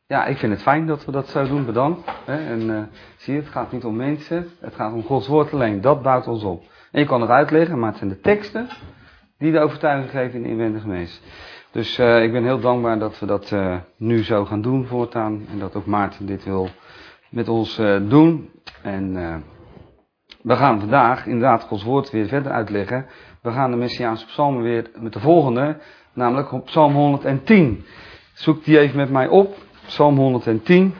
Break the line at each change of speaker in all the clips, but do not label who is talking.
Ja, ik vind het fijn dat we dat zo doen, bedankt. En zie je, het gaat niet om mensen, het gaat om Gods woord alleen. Dat bouwt ons op. En je kan het uitleggen, maar het zijn de teksten die de overtuiging geven in de inwendige mens. Dus ik ben heel dankbaar dat we dat nu zo gaan doen voortaan. En dat ook Maarten dit wil met ons doen. En we gaan vandaag inderdaad Gods woord weer verder uitleggen. We gaan de Messiaanse psalmen weer met de volgende, namelijk op Psalm 110. Zoek die even met mij op, Psalm 110.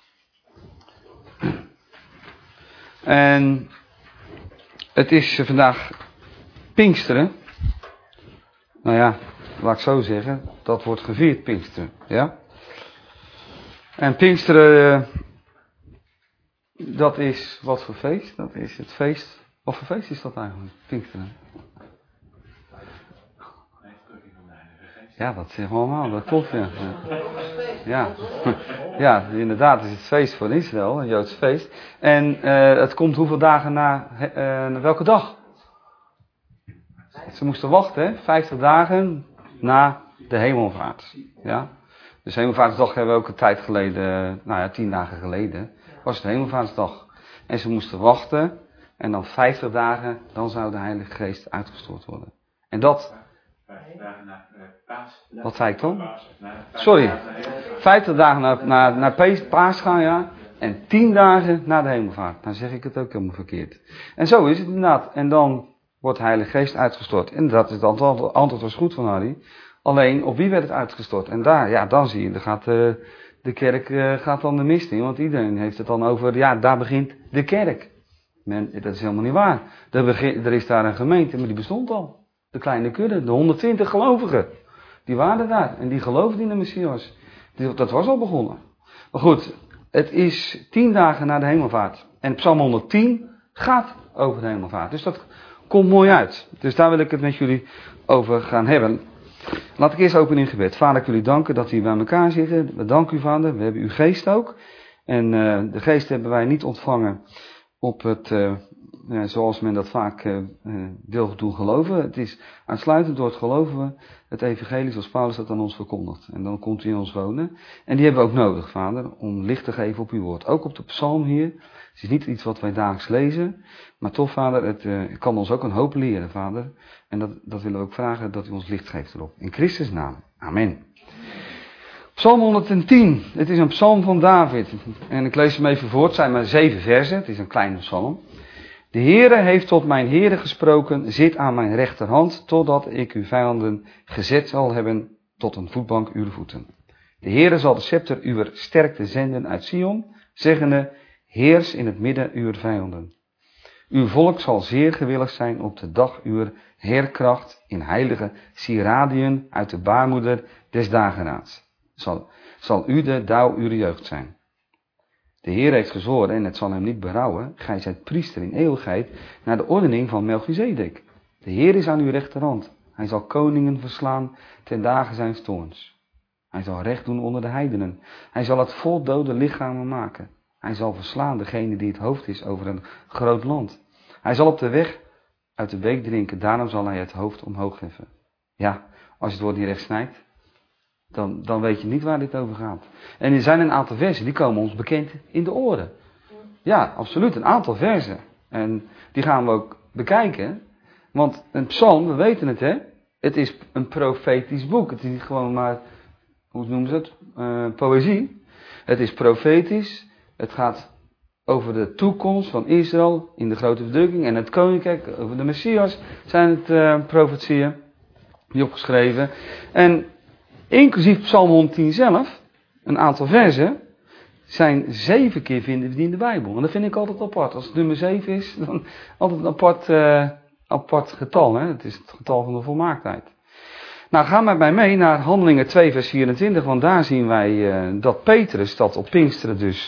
En het is vandaag Pinksteren. Nou ja, laat ik zo zeggen, dat wordt gevierd Pinksteren, ja. En Pinksteren, dat is wat voor feest? Dat is het feest, wat voor feest is dat eigenlijk, Pinksteren? Ja, dat zeggen we allemaal, dat klopt, ja. Ja, inderdaad, het is het feest voor Israël, een Joods feest. En het komt hoeveel dagen na welke dag? Ze moesten wachten, hè? 50 dagen na de hemelvaart. Ja? Dus hemelvaartsdag hebben we ook een tijd geleden, 10 dagen geleden, was het hemelvaartsdag. En ze moesten wachten en dan 50 dagen, dan zou de Heilige Geest uitgestort worden. En dat...
50 dagen na Paas.
Wat zei ik dan? Sorry. 50 dagen na Paas gaan, ja. En 10 dagen na de hemelvaart. Dan zeg ik het ook helemaal verkeerd. En zo is het inderdaad. En dan wordt de Heilige Geest uitgestort. En dat is het antwoord was goed van Harry. Alleen, op wie werd het uitgestort? En daar, ja, dan zie je, dan gaat de kerk gaat dan de mist in. Want iedereen heeft het dan over, ja, daar begint de kerk. Dat is helemaal niet waar. Er is daar een gemeente, maar die bestond al. De kleine kudde, de 120 gelovigen. Die waren daar en die geloofden in de Messias. Dat was al begonnen. Maar goed, het is 10 dagen na de hemelvaart. En Psalm 110 gaat over de hemelvaart. Dus dat komt mooi uit. Dus daar wil ik het met jullie over gaan hebben. Laat ik eerst openen in gebed. Vader, ik wil u danken dat we bij elkaar zitten. We danken u, Vader. We hebben uw geest ook. En de geest hebben wij niet ontvangen op het... zoals men dat vaak wil doen geloven. Het is uitsluitend door het geloven we het evangelie zoals Paulus dat aan ons verkondigt. En dan komt hij in ons wonen. En die hebben we ook nodig, Vader, om licht te geven op uw woord. Ook op de psalm hier. Het is niet iets wat wij dagelijks lezen. Maar toch, Vader, het kan ons ook een hoop leren, Vader. En dat willen we ook vragen, dat u ons licht geeft erop. In Christus' naam. Amen. Psalm 110. Het is een psalm van David. En ik lees hem even voor. Het zijn maar 7 versen. Het is een kleine psalm. De Heere heeft tot mijn Heere gesproken, zit aan mijn rechterhand, totdat ik uw vijanden gezet zal hebben tot een voetbank uw voeten. De Heere zal de scepter uw sterkte zenden uit Sion, zeggende, heers in het midden uw vijanden. Uw volk zal zeer gewillig zijn op de dag uw heerkracht in heilige sieradiën uit de baarmoeder des dageraads. Zal u de dauw uw jeugd zijn. De Heer heeft gezworen, en het zal hem niet berouwen, gij zijt priester in eeuwigheid, naar de ordening van Melchizedek. De Heer is aan uw rechterhand. Hij zal koningen verslaan ten dagen zijns toorns. Hij zal recht doen onder de heidenen. Hij zal het vol dode lichamen maken. Hij zal verslaan degene die het hoofd is over een groot land. Hij zal op de weg uit de beek drinken, daarom zal hij het hoofd omhoog heffen. Ja, als je het woord niet recht snijdt, dan weet je niet waar dit over gaat. En er zijn een aantal versen, die komen ons bekend in de oren. Ja, absoluut, een aantal versen. En die gaan we ook bekijken. Want een psalm, we weten het, hè. Het is een profetisch boek. Het is niet gewoon maar, hoe noemen ze het? Poëzie. Het is profetisch. Het gaat over de toekomst van Israël in de grote verdrukking. En het koninkrijk, over de Messias, zijn het profetieën die opgeschreven. En inclusief Psalm 110 zelf, een aantal versen, zijn 7 keer vinden we die in de Bijbel. En dat vind ik altijd apart. Als het nummer 7 is, dan altijd een apart getal. Hè? Het is het getal van de volmaaktheid. Nou, ga maar bij mij naar Handelingen 2 vers 24, want daar zien wij dat Petrus dat op Pinksteren dus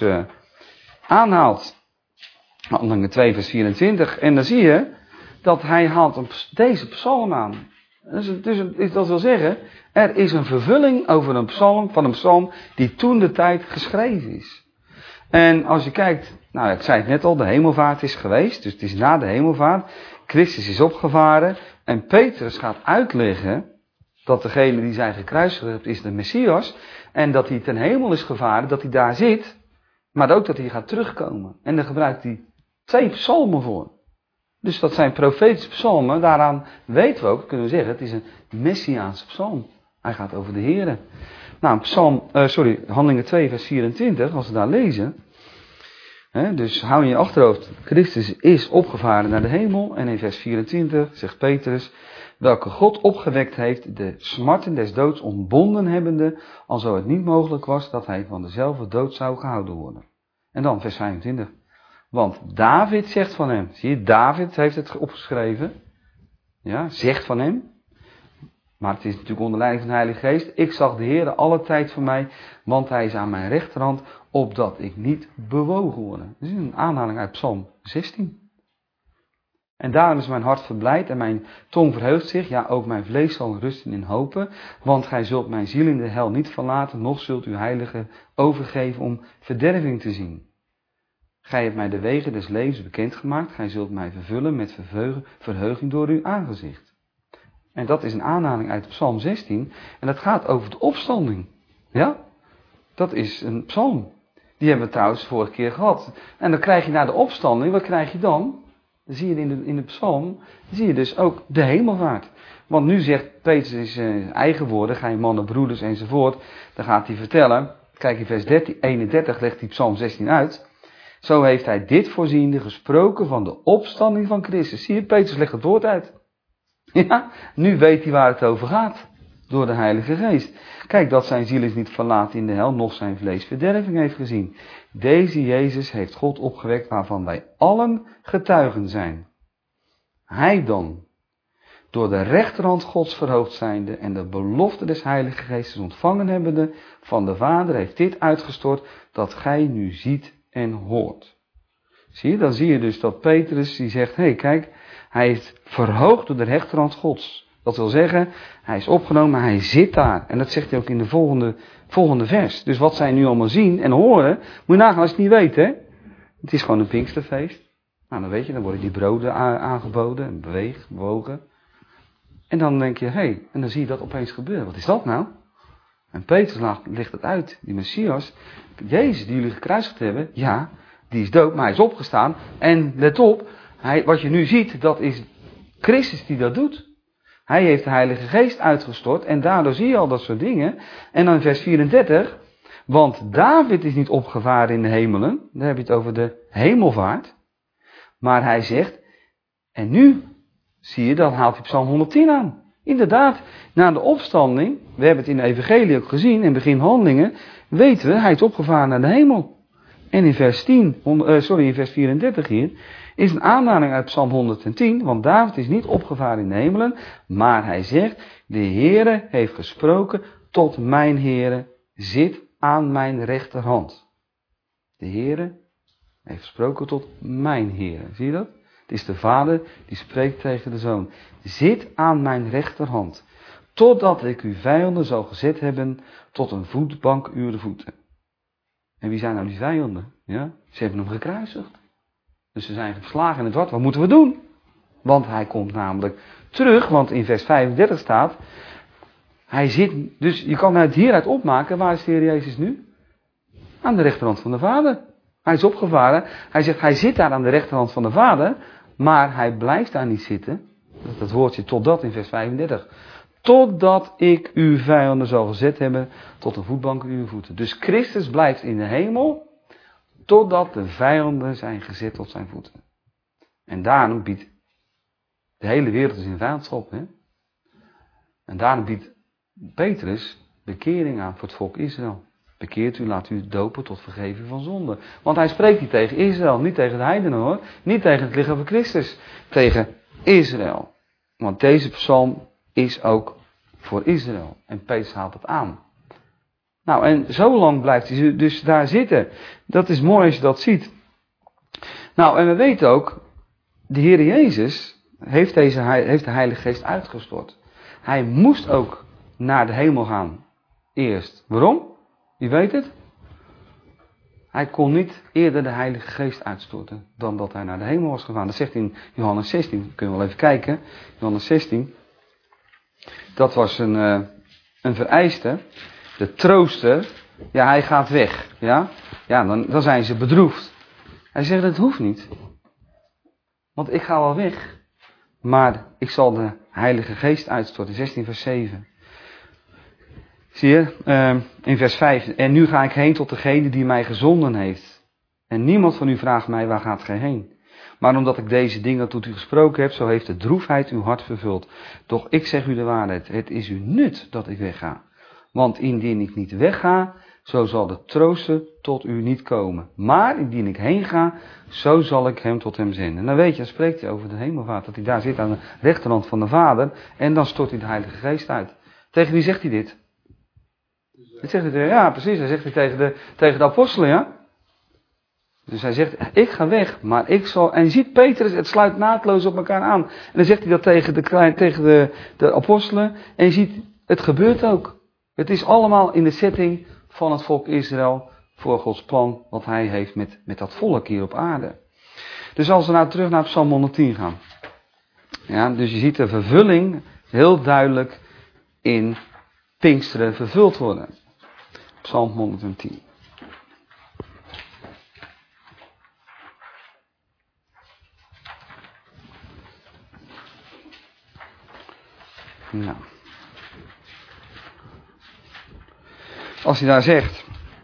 aanhaalt. Handelingen 2 vers 24. En dan zie je dat hij haalt deze psalm aan. Dus dat wil zeggen, er is een vervulling over van een psalm die toen de tijd geschreven is. En als je kijkt, nou ik zei het net al, de hemelvaart is geweest, dus het is na de hemelvaart. Christus is opgevaren en Petrus gaat uitleggen dat degene die zij gekruisigd heeft is de Messias. En dat hij ten hemel is gevaren, dat hij daar zit. Maar ook dat hij gaat terugkomen. En daar gebruikt hij 2 psalmen voor. Dus dat zijn profetische psalmen. Daaraan weten we ook, kunnen we zeggen, het is een Messiaanse psalm. Hij gaat over de Here. Nou, Handelingen 2 vers 24, als we daar lezen. Dus hou in je achterhoofd, Christus is opgevaren naar de hemel. En in vers 24 zegt Petrus, welke God opgewekt heeft, de smarten des doods ontbonden hebbende, alzo het niet mogelijk was dat hij van dezelfde dood zou gehouden worden. En dan vers 25. Want David zegt van hem, zie je, David heeft het opgeschreven, ja, zegt van hem, maar het is natuurlijk onder leiding van de Heilige Geest, ik zag de Heere alle tijd voor mij, want hij is aan mijn rechterhand, opdat ik niet bewogen word. Dat is een aanhaling uit Psalm 16. En daarom is mijn hart verblijd en mijn tong verheugt zich, ja ook mijn vlees zal rusten in hopen, want gij zult mijn ziel in de hel niet verlaten, noch zult uw heilige overgeven om verderving te zien. Gij hebt mij de wegen des levens bekendgemaakt, gij zult mij vervullen met verheuging door uw aangezicht. En dat is een aanhaling uit Psalm 16 en dat gaat over de opstanding. Ja, dat is een psalm. Die hebben we trouwens vorige keer gehad. En dan krijg je na de opstanding, wat krijg je dan? Dan zie je in de psalm, zie je dus ook de hemelvaart. Want nu zegt Petrus in zijn eigen woorden, ga je mannen, broeders enzovoort, dan gaat hij vertellen, kijk in vers 31 legt hij Psalm 16 uit. Zo heeft hij dit voorziende gesproken van de opstanding van Christus. Zie je, Petrus legt het woord uit. Ja, nu weet hij waar het over gaat. Door de Heilige Geest. Kijk, dat zijn ziel is niet verlaten in de hel, noch zijn vlees verderving heeft gezien. Deze Jezus heeft God opgewekt, waarvan wij allen getuigen zijn. Hij dan, door de rechterhand Gods verhoogd zijnde en de belofte des Heilige Geestes ontvangen hebbende van de Vader, heeft dit uitgestort, dat gij nu ziet en hoort. Zie je, dan zie je dus dat Petrus die zegt, hé, kijk, hij is verhoogd door de rechterhand Gods. Dat wil zeggen, hij is opgenomen, hij zit daar. En dat zegt hij ook in de volgende vers. Dus wat zij nu allemaal zien en horen, moet je nagaan als je het niet weet, hè. Het is gewoon een Pinksterfeest. Nou, dan weet je, dan worden die broden aangeboden en bewogen. En dan denk je, hé, en dan zie je dat opeens gebeuren. Wat is dat nou? En Petrus legt het uit, die Messias, Jezus die jullie gekruisigd hebben, ja, die is dood, maar hij is opgestaan. En let op, wat je nu ziet, dat is Christus die dat doet. Hij heeft de Heilige Geest uitgestort en daardoor zie je al dat soort dingen. En dan in vers 34, want David is niet opgevaren in de hemelen, daar heb je het over de hemelvaart. Maar hij zegt, en nu zie je, dan haalt hij Psalm 110 aan. Inderdaad, na de opstanding, we hebben het in de Evangelie ook gezien, in begin Handelingen, weten we, hij is opgevaren naar de hemel. En in vers 34 hier, is een aanhaling uit Psalm 110, want David is niet opgevaren in de hemelen, maar hij zegt, de Heere heeft gesproken tot mijn Heere, zit aan mijn rechterhand. De Heere heeft gesproken tot mijn Heere, zie je dat? Het is de Vader die spreekt tegen de Zoon. Zit aan mijn rechterhand, totdat ik uw vijanden zal gezet hebben tot een voetbank uw voeten. En wie zijn nou die vijanden? Ja? Ze hebben hem gekruisigd. Dus ze zijn geslagen in het wat. Wat moeten we doen? Want hij komt namelijk terug. Want in vers 35 staat. Hij zit. Dus je kan het hieruit opmaken. Waar is de Heer Jezus nu? Aan de rechterhand van de Vader. Hij is opgevaren. Hij zegt hij zit daar aan de rechterhand van de Vader. Maar hij blijft daar niet zitten. Dat woordje totdat in vers 35. Totdat ik uw vijanden zal gezet hebben tot een voetbank uw voeten. Dus Christus blijft in de hemel. Totdat de vijanden zijn gezet tot zijn voeten. En daarom biedt de hele wereld in vijandschap. Hè? En daarom biedt Petrus bekering aan voor het volk Israël. Bekeert u, laat u dopen tot vergeving van zonde. Want hij spreekt niet tegen Israël, niet tegen de heidenen hoor. Niet tegen het lichaam van Christus. Tegen Israël. Want deze psalm is ook voor Israël. En Petrus haalt het aan. Nou, en zo lang blijft hij dus daar zitten. Dat is mooi als je dat ziet. Nou, en we weten ook, de Heer Jezus heeft de Heilige Geest uitgestort. Hij moest ook naar de hemel gaan. Eerst. Waarom? Wie weet het? Hij kon niet eerder de Heilige Geest uitstorten dan dat hij naar de hemel was gegaan. Dat zegt in Johannes 16. Kunnen we wel even kijken. Johannes 16. Dat was een vereiste. De trooster, ja, hij gaat weg. Ja, dan zijn ze bedroefd. Hij zegt, dat hoeft niet. Want ik ga wel weg. Maar ik zal de Heilige Geest uitstorten. 16 vers 7. Zie je, in vers 5. En nu ga ik heen tot degene die mij gezonden heeft. En niemand van u vraagt mij, waar gaat gij heen? Maar omdat ik deze dingen tot u gesproken heb, zo heeft de droefheid uw hart vervuld. Doch ik zeg u de waarheid, het is u nut dat ik wegga. Want indien ik niet wegga, zo zal de trooster tot u niet komen. Maar indien ik heen ga, zo zal ik hem tot hem zenden. En dan weet je, dan spreekt hij over de hemelvaart, dat hij daar zit aan de rechterhand van de Vader. En dan stort hij de Heilige Geest uit. Tegen wie zegt hij dit? Dit zegt hij, ja precies, hij zegt hij tegen de apostelen, ja. Dus hij zegt, ik ga weg, maar ik zal... En je ziet Petrus, het sluit naadloos op elkaar aan. En dan zegt hij dat tegen de apostelen. En je ziet, het gebeurt ook. Het is allemaal in de setting van het volk Israël voor Gods plan wat hij heeft met dat volk hier op aarde. Dus als we nou terug naar Psalm 110 gaan. Ja, dus je ziet de vervulling heel duidelijk in Pinksteren vervuld worden. Psalm 110. Nou. Als hij daar zegt,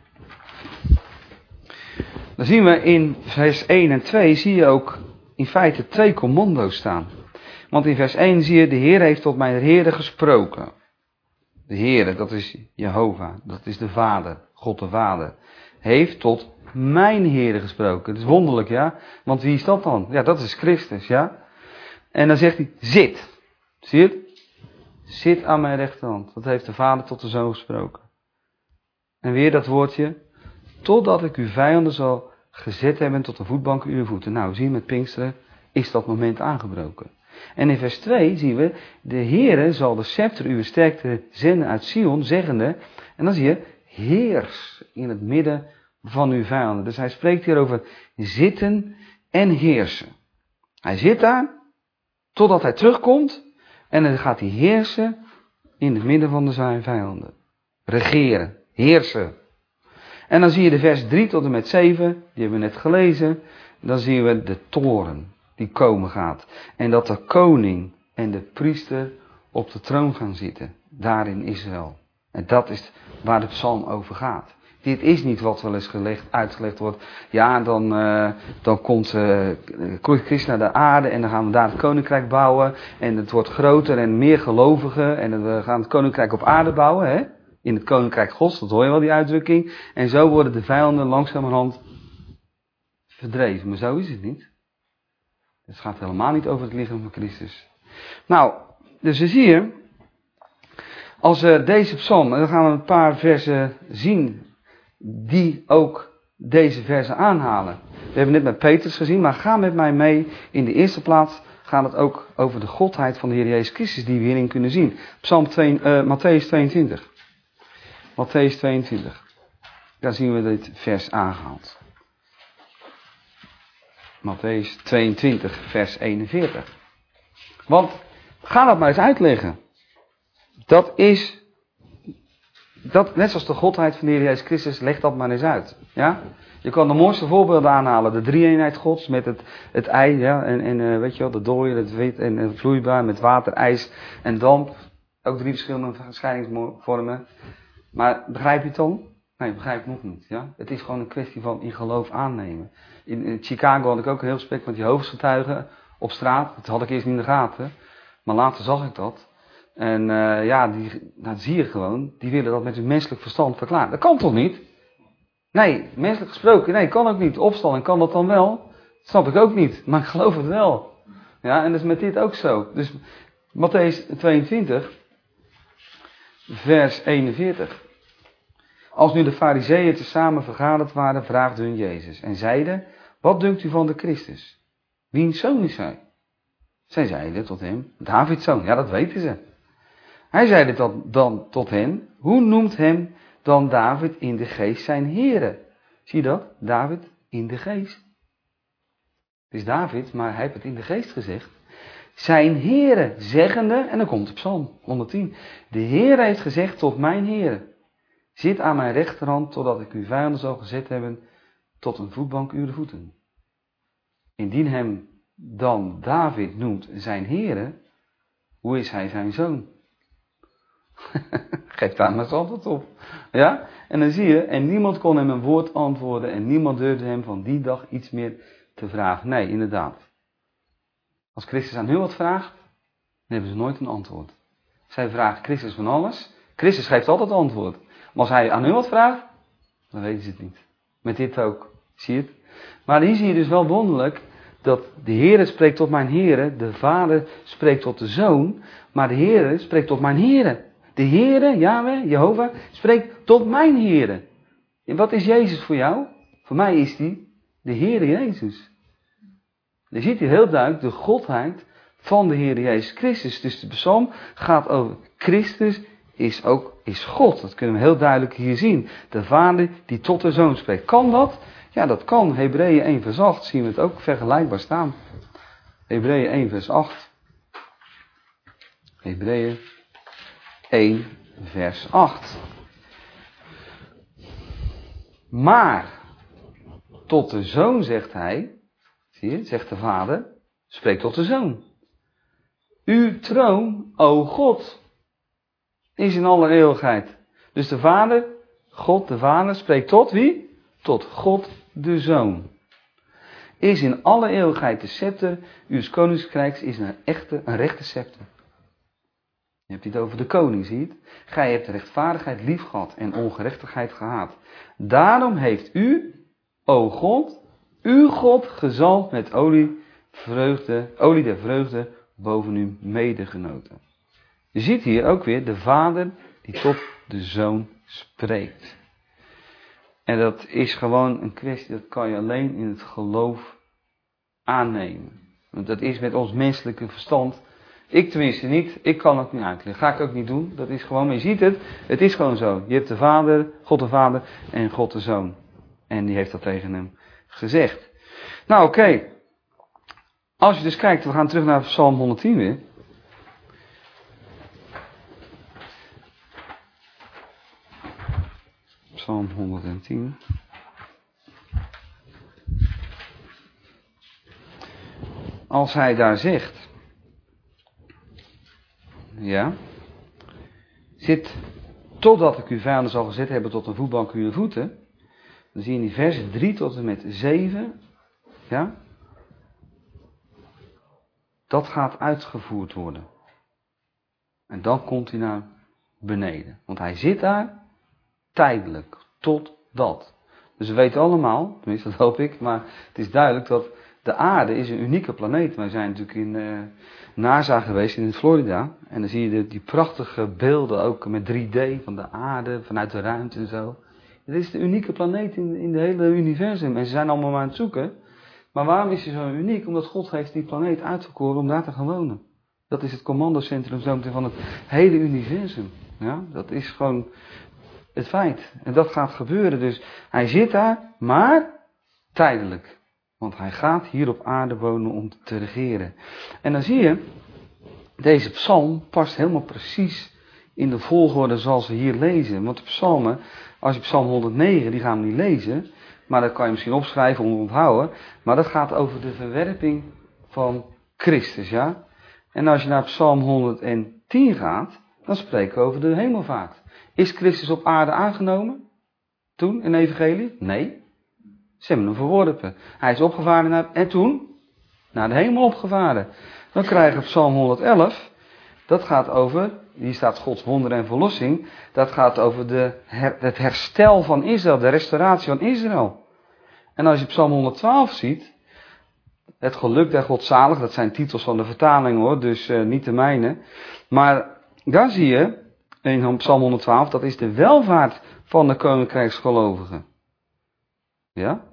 dan zien we in vers 1 en 2, zie je ook in feite 2 commando's staan. Want in vers 1 zie je, de Heer heeft tot mijn Heere gesproken. De Heere, dat is Jehovah, dat is de Vader, God de Vader, heeft tot mijn Heere gesproken. Dat is wonderlijk, ja. Want wie is dat dan? Ja, dat is Christus, ja. En dan zegt hij, zit. Zie je het? Zit aan mijn rechterhand. Dat heeft de Vader tot de Zoon gesproken. En weer dat woordje, totdat ik uw vijanden zal gezet hebben tot de voetbank uw voeten. Nou, zie je met Pinksteren, is dat moment aangebroken. En in vers 2 zien we, de Heere zal de scepter uw sterkte zenden uit Sion, zeggende, en dan zie je, heers in het midden van uw vijanden. Dus hij spreekt hier over zitten en heersen. Hij zit daar, totdat hij terugkomt, en dan gaat hij heersen in het midden van zijn vijanden. Regeren, heersen. En dan zie je de vers 3 tot en met 7, die hebben we net gelezen. Dan zien we de toren die komen gaat. En dat de koning en de priester op de troon gaan zitten. Daar in Israël. En dat is waar de psalm over gaat. Dit is niet wat wel eens uitgelegd wordt. Ja, dan komt Christus naar de aarde en dan gaan we daar het koninkrijk bouwen. En het wordt groter en meer gelovigen. En we gaan het koninkrijk op aarde bouwen. Hè? In het koninkrijk Gods, dat hoor je wel die uitdrukking. En zo worden de vijanden langzamerhand verdreven. Maar zo is het niet. Het gaat helemaal niet over het lichaam van Christus. Nou, dus we zien hier, als deze psalm, dan gaan we een paar versen zien die ook deze versen aanhalen. We hebben net met Petrus gezien, maar ga met mij mee. In de eerste plaats gaat het ook over de godheid van de Heer Jezus Christus die we hierin kunnen zien. Mattheüs 22. Mattheüs 22. Daar zien we dit vers aangehaald. Mattheüs 22, vers 41. Want, ga dat maar eens uitleggen. Net zoals de godheid van de Heer Jezus Christus, leg dat maar eens uit. Ja? Je kan de mooiste voorbeelden aanhalen. De drie-eenheid Gods met het ei, ja, en weet je wel, de dooier, het wit en vloeibaar met water, ijs en damp. Ook 3 verschillende verschijningsvormen. Maar begrijp je het dan? Nee, begrijp ik nog niet. Ja? Het is gewoon een kwestie van in geloof aannemen. In Chicago had ik ook een heel gesprek met Jehovah's op straat. Dat had ik eerst niet in de gaten. Maar later zag ik dat. En dat zie je gewoon. Die willen dat met hun menselijk verstand verklaren. Dat kan toch niet? Nee, menselijk gesproken. Nee, kan ook niet. Opstanding kan dat dan wel. Dat snap ik ook niet. Maar ik geloof het wel. Ja, en dat is met dit ook zo. Dus Mattheüs 22, vers 41. Als nu de Farizeeën tezamen vergaderd waren, vraagden hun Jezus. En zeiden, wat dunkt u van de Christus? Wiens zoon is hij? Zij zeiden tot hem, Davids zoon. Ja, dat weten ze. Hij zeide dan tot hen, hoe noemt hem dan David in de geest zijn Heere? Zie je dat? David in de geest. Het is David, maar hij heeft het in de geest gezegd. zijn Heere, zeggende, en dan komt de Psalm 110. De Heere heeft gezegd tot mijn Heere, zit aan mijn rechterhand, totdat ik uw vijanden zal gezet hebben, tot een voetbank uw voeten. Indien hem dan David noemt zijn Heere, hoe is hij zijn zoon? Geef daar maar eens antwoord op. Ja? En dan zie je, en niemand kon hem een woord antwoorden en niemand durfde hem van die dag iets meer te vragen. Nee, inderdaad. Als Christus aan hun wat vraagt, dan hebben ze nooit een antwoord. Zij vragen Christus van alles. Christus geeft altijd antwoord. Maar als hij aan hun wat vraagt, dan weten ze het niet. Met dit ook. Zie je het? Maar hier zie je dus wel wonderlijk dat de Heere spreekt tot mijn Heere, de Vader spreekt tot de Zoon, maar de Heere spreekt tot mijn Heere. De Heere, Yahweh, Jehovah, spreekt tot mijn Heere. En wat is Jezus voor jou? Voor mij is die de Heere Jezus. Je ziet hier heel duidelijk de godheid van de Heere Jezus Christus. Dus de psalm gaat over Christus is God. Dat kunnen we heel duidelijk hier zien. De Vader die tot de Zoon spreekt. Kan dat? Ja, dat kan. Hebreeën 1 vers 8 zien we het ook vergelijkbaar staan. Hebreeën 1 vers 8. Hebreeën 1 vers 8. Maar tot de Zoon zegt hij, zie je, zegt de Vader, spreekt tot de Zoon. Uw troon, o God, is in alle eeuwigheid. Dus de Vader, God de Vader, spreekt tot wie? Tot God de Zoon. Is in alle eeuwigheid de scepter, uw koninkrijks is een rechte scepter. Je hebt het over de koning, zie je het? Gij hebt de rechtvaardigheid lief gehad en ongerechtigheid gehaat. Daarom heeft u, o God, uw God gezalfd met olie der vreugde boven uw medegenoten. Je ziet hier ook weer de Vader die tot de Zoon spreekt. En dat is gewoon een kwestie, dat kan je alleen in het geloof aannemen. Want dat is met ons menselijke verstand. Ik tenminste niet, ik kan het niet uitleggen. Ga ik ook niet doen. Dat is gewoon, maar je ziet het is gewoon zo. Je hebt de Vader, God de Vader en God de Zoon. En die heeft dat tegen hem gezegd. Nou oké. Als je dus kijkt, we gaan terug naar Psalm 110 weer. Psalm 110. Als hij daar zegt, ja, zit totdat ik uw vijanden zal gezet hebben tot een voetbank uw voeten, dan zie je in die versen 3 tot en met 7, ja, dat gaat uitgevoerd worden. En dan komt hij naar beneden. Want hij zit daar tijdelijk, tot dat. Dus we weten allemaal, tenminste dat hoop ik, maar het is duidelijk dat de aarde is een unieke planeet. Wij zijn natuurlijk in NASA geweest in Florida. En dan zie je die prachtige beelden ook met 3D van de aarde, vanuit de ruimte en zo. Het is de unieke planeet in het hele universum. En ze zijn allemaal maar aan het zoeken. Maar waarom is hij zo uniek? Omdat God heeft die planeet uitgekoren om daar te gaan wonen. Dat is het commandocentrum zometeen van het hele universum. Ja, dat is gewoon het feit. En dat gaat gebeuren. Dus hij zit daar, maar tijdelijk. Want hij gaat hier op aarde wonen om te regeren. En dan zie je, deze psalm past helemaal precies in de volgorde zoals we hier lezen. Want de psalmen, als je psalm 109, die gaan we niet lezen. Maar dat kan je misschien opschrijven om te onthouden. Maar dat gaat over de verwerping van Christus, ja. En als je naar psalm 110 gaat, dan spreken we over de hemelvaart. Is Christus op aarde aangenomen? Toen, in de evangelie? Nee. Ze hebben hem verworpen. Hij is opgevaren en toen? Naar de hemel opgevaren. Dan krijgen we psalm 111. Dat gaat over, hier staat Gods wonder en verlossing. Dat gaat over het herstel van Israël, de restauratie van Israël. En als je psalm 112 ziet, het geluk der godzalig, dat zijn titels van de vertaling hoor, dus niet de mijne. Maar daar zie je, in psalm 112, dat is de welvaart van de koninkrijksgelovigen. Ja?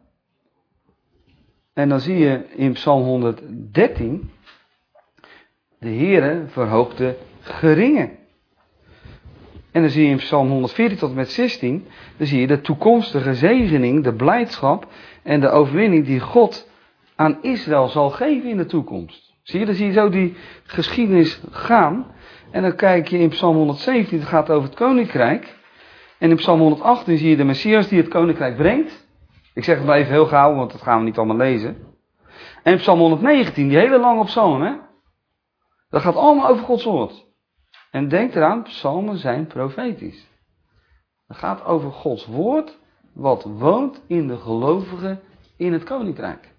En dan zie je in psalm 113, de Heere verhoogt de geringen. En dan zie je in psalm 114 tot en met 16, dan zie je de toekomstige zegening, de blijdschap en de overwinning die God aan Israël zal geven in de toekomst. Zie je, dan zie je zo die geschiedenis gaan. En dan kijk je in Psalm 117, het gaat over het koninkrijk. En in Psalm 118 zie je de Messias die het koninkrijk brengt. Ik zeg het maar even heel gauw, want dat gaan we niet allemaal lezen. En Psalm 119, die hele lange psalm, hè. Dat gaat allemaal over Gods woord. En denk eraan, psalmen zijn profetisch. Het gaat over Gods woord, wat woont in de gelovigen in het koninkrijk.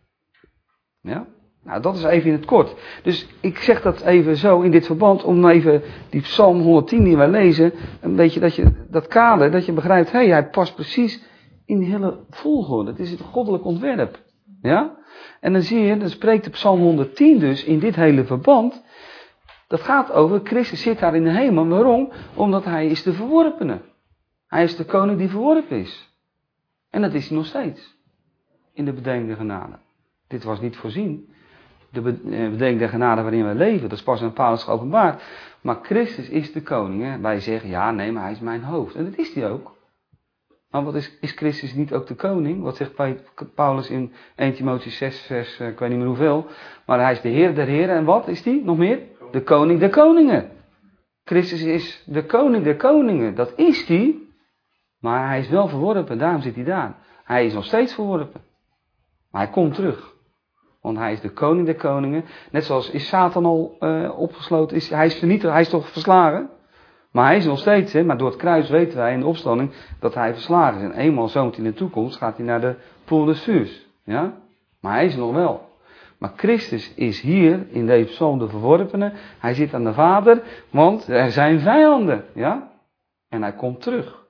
Ja? Nou, dat is even in het kort. Dus ik zeg dat even zo in dit verband, om even die psalm 110 die wij lezen, een beetje dat kader, dat je begrijpt, hij past precies in die hele volgorde. Het is het goddelijk ontwerp. Ja? En dan zie je, dan spreekt de psalm 110 dus in dit hele verband. Dat gaat over, Christus zit daar in de hemel. Waarom? Omdat hij is de verworpene. Hij is de koning die verworpen is. En dat is hij nog steeds. In de bediening der genade. Dit was niet voorzien. De bediening der genade waarin wij leven, dat is pas aan Paulus geopenbaard. Maar Christus is de koning. Hè? Wij zeggen, ja, nee, maar hij is mijn hoofd. En dat is hij ook. Maar wat is Christus niet ook de koning? Wat zegt Paulus in 1 Timotheüs 6, vers, ik weet niet meer hoeveel. Maar hij is de Heer der heren. En wat is die? Nog meer? De koning der koningen. Christus is de koning der koningen. Dat is hij. Maar hij is wel verworpen. Daarom zit hij daar. Hij is nog steeds verworpen. Maar hij komt terug. Want hij is de koning der koningen. Net zoals is Satan al opgesloten. Hij is vernietigd. Hij is toch verslagen? Maar hij is nog steeds. Hè, maar door het kruis weten wij in de opstanding dat hij verslagen is. En eenmaal zometeen in de toekomst gaat hij naar de poel des vuurs. Ja? Maar hij is nog wel. Maar Christus is hier in deze psalm de verworpene. Hij zit aan de Vader. Want er zijn vijanden. Ja? En hij komt terug.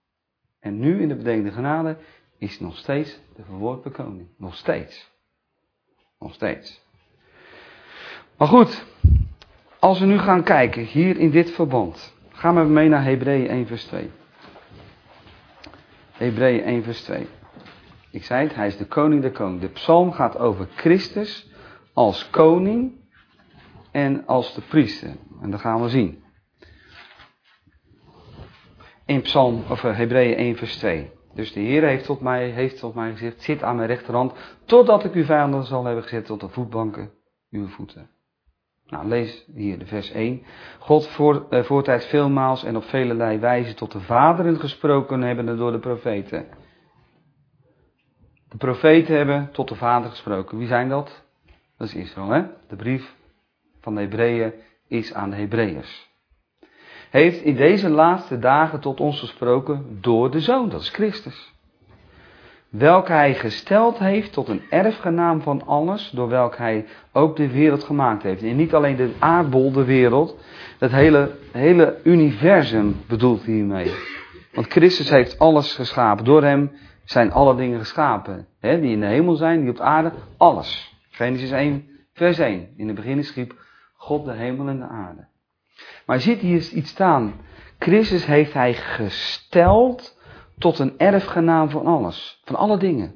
En nu in de bediening der genade is nog steeds de verworpen koning. Nog steeds. Nog steeds. Maar goed, als we nu gaan kijken, hier in dit verband. Gaan we mee naar Hebreeën 1 vers 2. Hebreeën 1 vers 2. Ik zei het, hij is de koning der koning. De psalm gaat over Christus als koning en als de priester. En dat gaan we zien. In Hebreeën 1 vers 2. Dus de Heer heeft tot mij gezegd, zit aan mijn rechterhand, totdat ik uw vijanden zal hebben gezet tot de voetbanken uw voeten. Nou, lees hier de vers 1. God voortijds veelmaals en op velelei wijze tot de vaderen gesproken hebben door de profeten. De profeten hebben tot de vader gesproken. Wie zijn dat? Dat is Israël, hè? De brief van de Hebreeën is aan de Hebreeërs. Heeft in deze laatste dagen tot ons gesproken door de Zoon, dat is Christus. Welke hij gesteld heeft tot een erfgenaam van alles, door welk hij ook de wereld gemaakt heeft. En niet alleen de aardbol, de wereld, dat hele universum bedoelt hij hiermee. Want Christus heeft alles geschapen. Door hem zijn alle dingen geschapen. Hè, die in de hemel zijn, die op de aarde, alles. Genesis 1, vers 1. In het begin schiep God de hemel en de aarde. Maar je ziet hier iets staan. Christus heeft hij gesteld tot een erfgenaam van alles. Van alle dingen.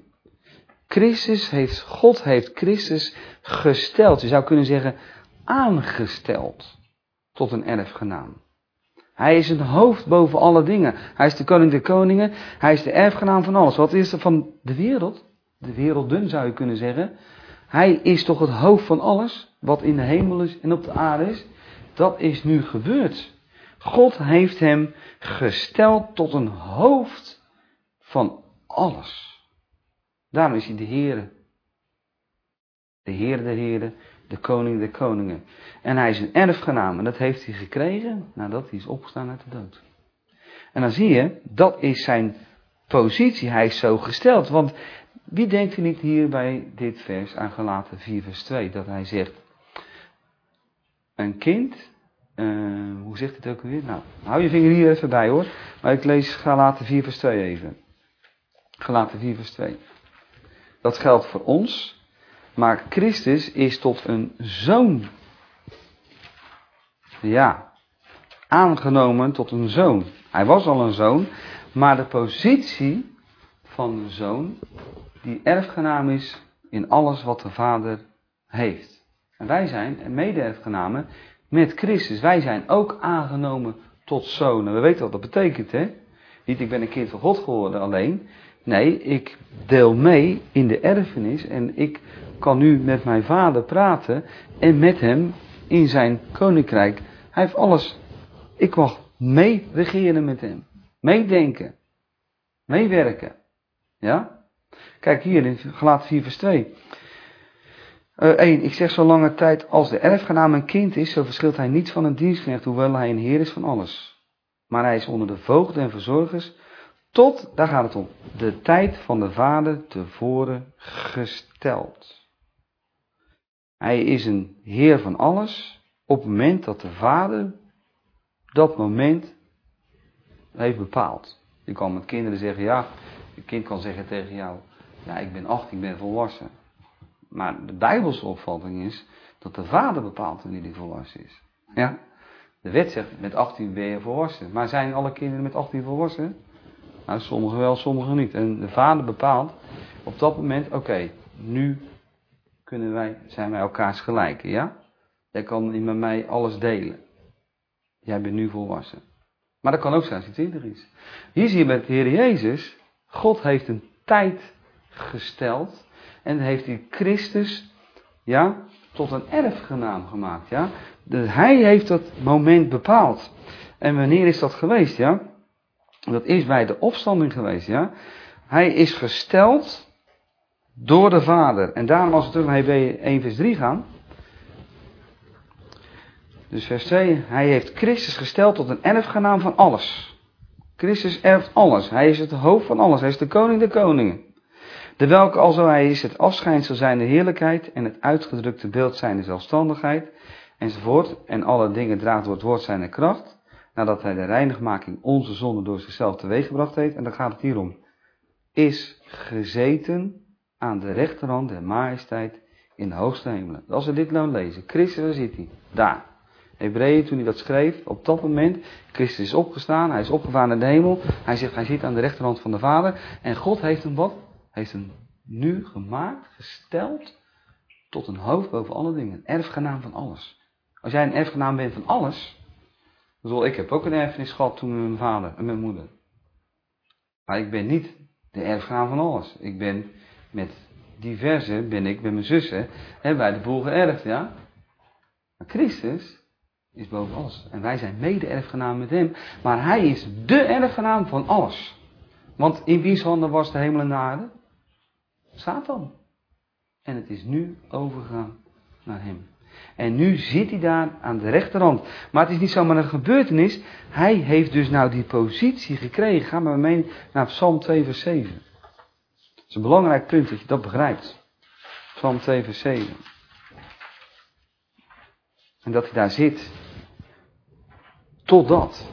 God heeft Christus gesteld. Je zou kunnen zeggen aangesteld tot een erfgenaam. Hij is een hoofd boven alle dingen. Hij is de koning der koningen. Hij is de erfgenaam van alles. Wat is er van de wereld? De werelden zou je kunnen zeggen. Hij is toch het hoofd van alles. Wat in de hemel is en op de aarde is. Dat is nu gebeurd. God heeft hem gesteld tot een hoofd van alles. Daarom is hij de Heere. De Heer der Heren, de Koning der Koningen. En hij is een erfgenaam. En dat heeft hij gekregen nadat hij is opgestaan uit de dood. En dan zie je, dat is zijn positie. Hij is zo gesteld. Want wie denkt er niet hier bij dit vers aan Galaten 4 vers 2. Dat hij zegt, een kind, hoe zegt het ook weer? Nou, hou je vinger hier even bij hoor. Maar ik lees Galaten 4 vers 2 even. Galaten 4 vers 2. Dat geldt voor ons. Maar Christus is tot een zoon. Ja, aangenomen tot een zoon. Hij was al een zoon, maar de positie van een zoon, die erfgenaam is in alles wat de Vader heeft. En wij zijn mede-erfgenamen met Christus. Wij zijn ook aangenomen tot zonen. We weten wat dat betekent, hè? Niet ik ben een kind van God geworden alleen. Nee, ik deel mee in de erfenis en ik kan nu met mijn vader praten en met hem in zijn koninkrijk. Hij heeft alles. Ik mag meeregeren met hem. Meedenken. Meewerken. Ja? Kijk hier in Galaten 4 vers 2. 1. Ik zeg zo lange tijd als de erfgenaam een kind is, zo verschilt hij niet van een dienstknecht, hoewel hij een heer is van alles. Maar hij is onder de voogden en verzorgers tot, daar gaat het om, de tijd van de vader tevoren gesteld. Hij is een heer van alles op het moment dat de vader dat moment heeft bepaald. Je kan met kinderen zeggen, ja, een kind kan zeggen tegen jou, ja, ik ben 18, ik ben volwassen. Maar de Bijbelse opvatting is dat de vader bepaalt wanneer hij volwassen is. Ja? De wet zegt, met 18 ben je volwassen. Maar zijn alle kinderen met 18 volwassen? Nou, sommigen wel, sommigen niet. En de vader bepaalt op dat moment, oké, nu zijn wij elkaars gelijken, ja? Jij kan met mij alles delen. Jij bent nu volwassen. Maar dat kan ook zijn als hij 20 is. Hier zie je met de Heer Jezus, God heeft een tijd gesteld en heeft hij Christus, ja, tot een erfgenaam gemaakt, ja. Hij heeft dat moment bepaald. En wanneer is dat geweest, ja? Dat is bij de opstanding geweest, ja. Hij is gesteld door de Vader. En daarom als we terug naar Hebreeën 1 vers 3 gaan. Dus vers 2, hij heeft Christus gesteld tot een erfgenaam van alles. Christus erft alles. Hij is het hoofd van alles. Hij is de koning der koningen. De welke alzo hij is het afschijnsel zijnde heerlijkheid en het uitgedrukte beeld zijnde zelfstandigheid enzovoort. En alle dingen draagt door het woord zijnde kracht. Nadat hij de reinigmaking onze zonde door zichzelf teweeggebracht heeft. En daar gaat het hier om. Is gezeten aan de rechterhand der majesteit in de hoogste hemelen. Als we dit nou lezen. Christus, waar zit hij? Daar. Hebreeën, toen hij dat schreef, op dat moment, Christus is opgestaan, hij is opgevaren naar de hemel. Hij zegt, hij zit aan de rechterhand van de Vader. En God heeft hem wat? Heeft hem nu gemaakt, gesteld, tot een hoofd boven alle dingen. Een erfgenaam van alles. Als jij een erfgenaam bent van alles, ik heb ook een erfenis gehad toen met mijn vader en mijn moeder. Maar ik ben niet de erfgenaam van alles. Ik ben met met mijn zussen, hebben wij de boel geërfd, ja. Maar Christus is boven alles. En wij zijn mede-erfgenaam met hem. Maar hij is de erfgenaam van alles. Want in wie's handen was de hemel en de aarde? Satan. En het is nu overgegaan naar hem. En nu zit hij daar aan de rechterhand. Maar het is niet zomaar een gebeurtenis. Hij heeft dus nou die positie gekregen. Ga maar mee naar Psalm 2 vers 7. Dat is een belangrijk punt dat je dat begrijpt. Psalm 2 vers 7. En dat hij daar zit. Totdat.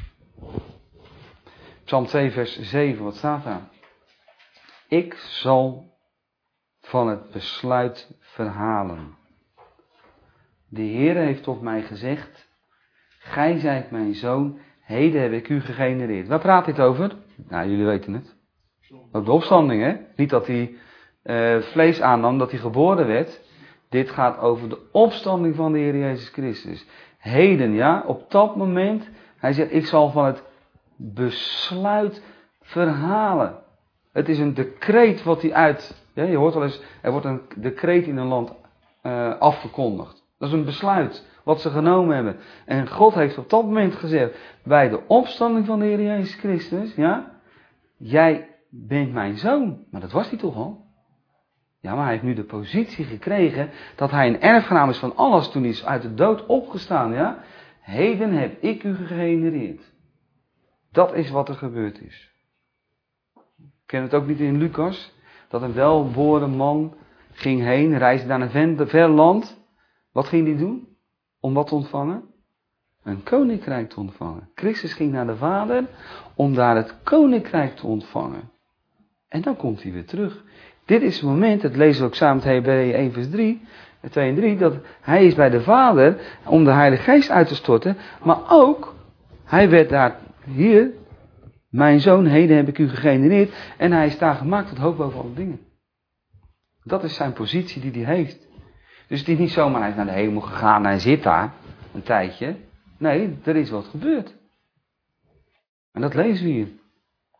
Psalm 2 vers 7, wat staat daar? Ik zal van het besluit verhalen. De Heere heeft tot mij gezegd, gij zijt mijn zoon, heden heb ik u gegenereerd. Waar praat dit over? Nou, jullie weten het. Ook de opstanding, hè? Niet dat hij vlees aannam, dat hij geboren werd. Dit gaat over de opstanding van de Heer Jezus Christus. Heden, ja, op dat moment, hij zegt, ik zal van het besluit verhalen. Het is een decreet wat hij ja, je hoort wel eens, er wordt een decreet in een land afgekondigd. Dat is een besluit wat ze genomen hebben. En God heeft op dat moment gezegd, bij de opstanding van de Heer Jezus Christus, ja, jij bent mijn zoon. Maar dat was hij toch al? Ja, maar hij heeft nu de positie gekregen dat hij een erfgenaam is van alles toen hij is uit de dood opgestaan, ja. Heden heb ik u gegenereerd. Dat is wat er gebeurd is. We kennen het ook niet in Lucas, dat een welgeboren man ging heen, reisde naar een ver land. Wat ging hij doen? Om wat te ontvangen? Een koninkrijk te ontvangen. Christus ging naar de Vader om daar het koninkrijk te ontvangen. En dan komt hij weer terug. Dit is het moment, dat lezen we ook samen met Hebreeën 1 vers 2 en 3, dat hij is bij de Vader om de Heilige Geest uit te storten. Maar ook, hij werd daar hier, mijn zoon, heden heb ik u gegenereerd. En hij is daar gemaakt tot hoofd boven alle dingen. Dat is zijn positie die hij heeft. Dus het is niet zomaar, hij is naar de hemel gegaan en hij zit daar een tijdje. Nee, er is wat gebeurd. En dat lezen we hier.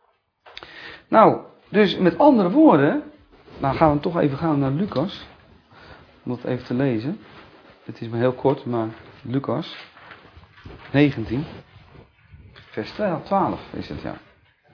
Nou, dus met andere woorden, nou gaan we toch even gaan naar Lucas. om dat even te lezen. Het is maar heel kort, maar Lucas 19, vers 12 is het, ja.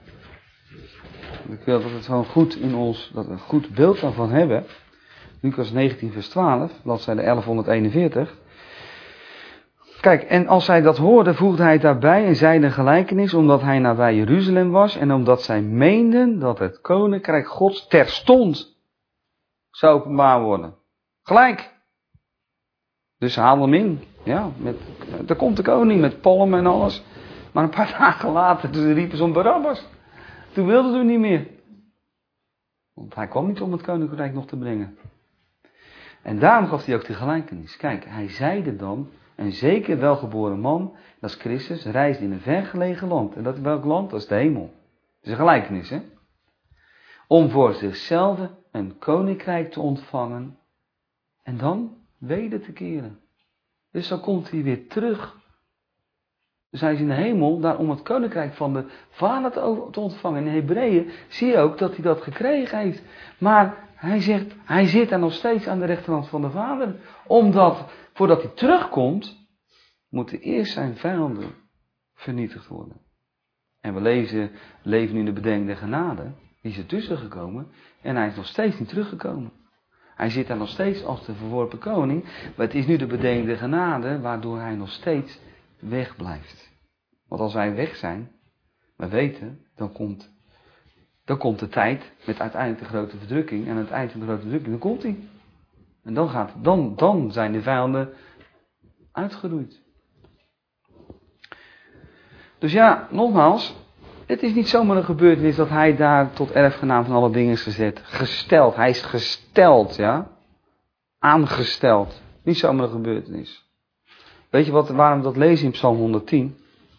Ik wil dat het gewoon goed in ons, dat we een goed beeld daarvan hebben. Lucas 19, vers 12, bladzijde 1141. Kijk, en als zij dat hoorden, voegde hij daarbij en zei een gelijkenis, omdat hij nabij Jeruzalem was en omdat zij meenden dat het koninkrijk Gods terstond zou openbaar worden. Gelijk. Dus ze haalden hem in. Ja, daar komt de koning met palm en alles. Maar een paar dagen later, toen riepen ze om Barabbas. Toen wilden ze niet meer. Want hij kwam niet om het koninkrijk nog te brengen. En daarom gaf hij ook de gelijkenis. Kijk, hij zeide dan, een zeker welgeboren man, dat is Christus, reist in een vergelegen land. En dat is welk land? Dat is de hemel. Dat is een gelijkenis, hè? Om voor zichzelf een koninkrijk te ontvangen en dan weder te keren. Dus dan komt hij weer terug. Dus hij is in de hemel, daar om het koninkrijk van de Vader te ontvangen. In Hebreeën zie je ook dat hij dat gekregen heeft. Maar hij zegt, hij zit daar nog steeds aan de rechterhand van de Vader. Omdat, voordat hij terugkomt, moeten eerst zijn vijanden vernietigd worden. En we leven nu in de bedenking der genade. Die is er tussen gekomen en hij is nog steeds niet teruggekomen. Hij zit daar nog steeds als de verworpen koning. Maar het is nu de bedenking der genade waardoor hij nog steeds weg blijft. Want als wij weg zijn, we weten, dan komt de tijd met uiteindelijk de grote verdrukking. En aan het eind van de grote verdrukking, dan komt hij. En dan zijn de vijanden uitgeroeid. Dus ja, nogmaals, het is niet zomaar een gebeurtenis dat hij daar tot erfgenaam van alle dingen is gezet. Gesteld, hij is gesteld, ja. Aangesteld. Niet zomaar een gebeurtenis. Weet je waarom we dat lezen in Psalm 110?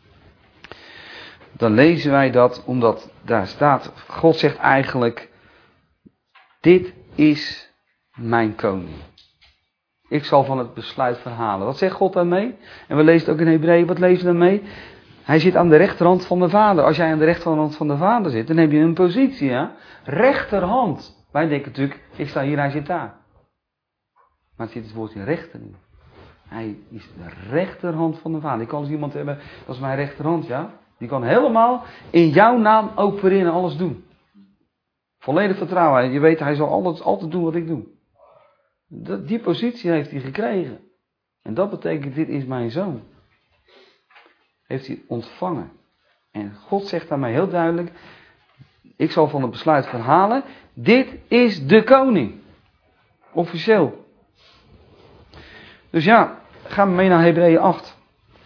Dan lezen wij dat omdat daar staat, God zegt eigenlijk, dit is mijn koning. Ik zal van het besluit verhalen. Wat zegt God daarmee? En we lezen het ook in Hebreeën, wat lezen we daarmee? Hij zit aan de rechterhand van de Vader. Als jij aan de rechterhand van de Vader zit, dan heb je een positie, ja. Rechterhand. Wij denken natuurlijk, ik sta hier, hij zit daar. Maar het zit het woordje rechter in. Hij is de rechterhand van de Vader. Ik kan eens iemand hebben, dat is mijn rechterhand, ja. Die kan helemaal in jouw naam opereren en alles doen. Volledig vertrouwen. Je weet, hij zal altijd doen wat ik doe. Die positie heeft hij gekregen. En dat betekent, dit is mijn zoon. Heeft hij ontvangen. En God zegt daarmee heel duidelijk, ik zal van het besluit verhalen, dit is de koning. Officieel. Dus ja, gaan we mee naar Hebreeën 8.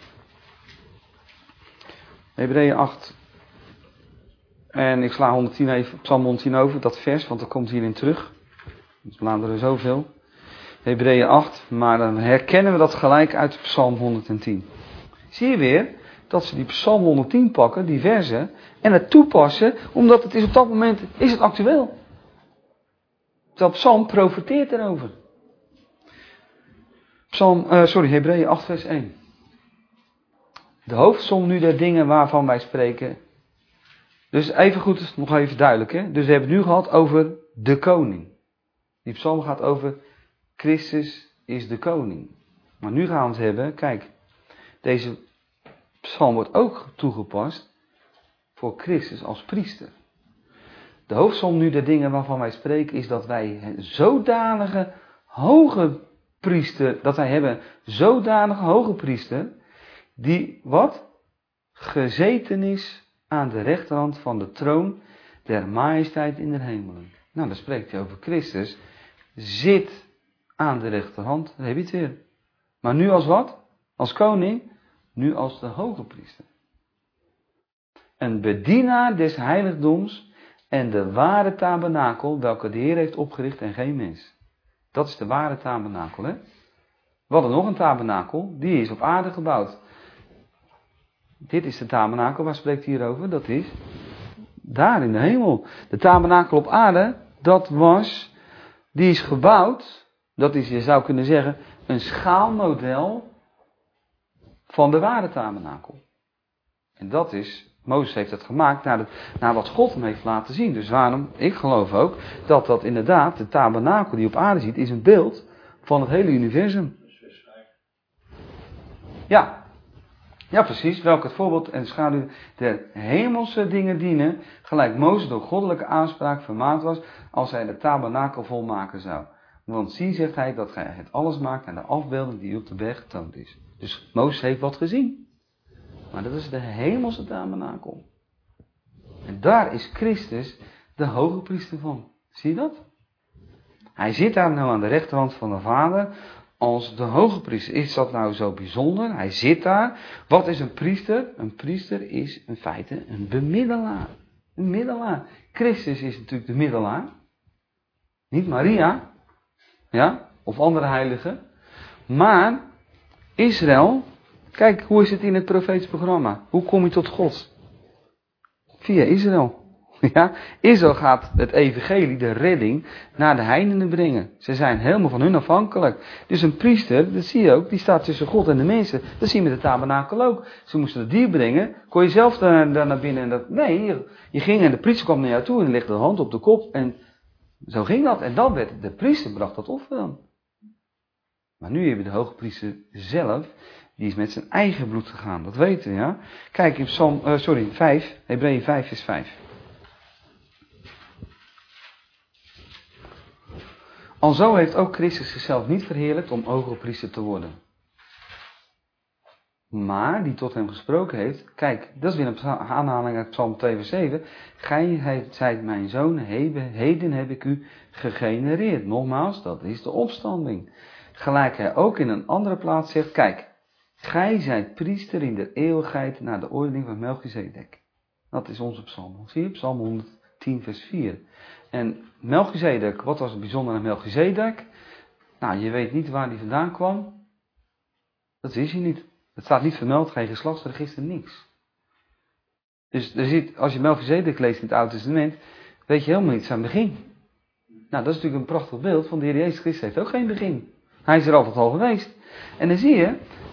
Hebreeën 8. En ik sla 110 even, Psalm 110 over, dat vers, want dat komt hierin terug. We bladeren zoveel. Hebreeën 8, maar dan herkennen we dat gelijk uit Psalm 110. Zie je weer dat ze die Psalm 110 pakken, die versen, en het toepassen, omdat het is op dat moment is het actueel. Dat Psalm profeteert erover. Hebreeën 8 vers 1. De hoofdsom nu der dingen waarvan wij spreken. Dus even goed, nog even duidelijk. Hè? Dus we hebben het nu gehad over de koning. Die psalm gaat over Christus is de koning. Maar nu gaan we het hebben, kijk. Deze psalm wordt ook toegepast voor Christus als priester. De hoofdsom nu der dingen waarvan wij spreken is dat wij een zodanige hoge priester, dat wij hebben zodanige hoge priester, die wat? Gezeten is aan de rechterhand van de troon der majesteit in de hemelen. Nou, dan spreekt hij over Christus. Zit aan de rechterhand, dan heb je het weer. Maar nu als wat? Als koning? Nu als de hoge priester. Een bedienaar des heiligdoms en de ware tabernakel, welke de Heer heeft opgericht en geen mens. Dat is de ware tabernakel, hè? We hadden nog een tabernakel, die is op aarde gebouwd. Dit is de tabernakel, waar spreekt hij hier over? Dat is daar in de hemel. De tabernakel op aarde, die is gebouwd, dat is, je zou kunnen zeggen, een schaalmodel van de ware tabernakel. En dat is, Mozes heeft het gemaakt naar wat God hem heeft laten zien. Dus waarom, ik geloof ook, dat inderdaad, de tabernakel die op aarde ziet, is een beeld van het hele universum. Ja. Ja, precies. Welk het voorbeeld en schaduw der hemelse dingen dienen, gelijk Mozes door goddelijke aanspraak vermaand was, als hij de tabernakel volmaken zou. Want zie, zegt hij, dat gij het alles maakt naar de afbeelding die op de berg getoond is. Dus Mozes heeft wat gezien. Maar dat is de hemelse tabernakel. En daar is Christus de hoge priester van. Zie je dat? Hij zit daar nou aan de rechterhand van de Vader als de hoge priester. Is dat nou zo bijzonder? Hij zit daar. Wat is een priester? Een priester is in feite een bemiddelaar. Een middelaar. Christus is natuurlijk de middelaar. Niet Maria. Ja? Of andere heiligen. Maar Israël. Kijk, hoe is het in het profetisch programma? Hoe kom je tot God? Via Israël. Ja, Israël gaat het evangelie, de redding, naar de heidenen brengen. Ze zijn helemaal van hun afhankelijk. Dus een priester, dat zie je ook, die staat tussen God en de mensen. Dat zie je met de tabernakel ook. Ze moesten het dier brengen, kon je zelf daar naar binnen. En nee, je ging en de priester kwam naar jou toe en legde de hand op de kop. En zo ging dat. En dan werd de priester bracht dat offer dan. Maar nu heb je de hoge priester zelf, die is met zijn eigen bloed gegaan. Dat weten we, ja. Kijk in 5, Hebreeën 5 vers 5. Alzo heeft ook Christus zichzelf niet verheerlijkt om hogepriester te worden. Maar die tot hem gesproken heeft. Kijk, dat is weer een aanhaling uit Psalm 2 vers 7. Gij zijt mijn zoon, heden heb ik u gegenereerd. Nogmaals, dat is de opstanding. Gelijk hij ook in een andere plaats zegt. Kijk, gij zijt priester in de eeuwigheid naar de ordening van Melchizedek. Dat is onze psalm. Zie je, psalm 110 vers 4. En Melchizedek, wat was het bijzonder aan Melchizedek? Nou, je weet niet waar die vandaan kwam. Dat wist je niet. Het staat niet vermeld, geen geslachtsregister, niks. Dus er zit, als je Melchizedek leest in het Oude Testament, weet je helemaal niets aan het begin. Nou, dat is natuurlijk een prachtig beeld, want de Heer Jezus Christus heeft ook geen begin. Hij is er altijd al geweest. En dan zie je,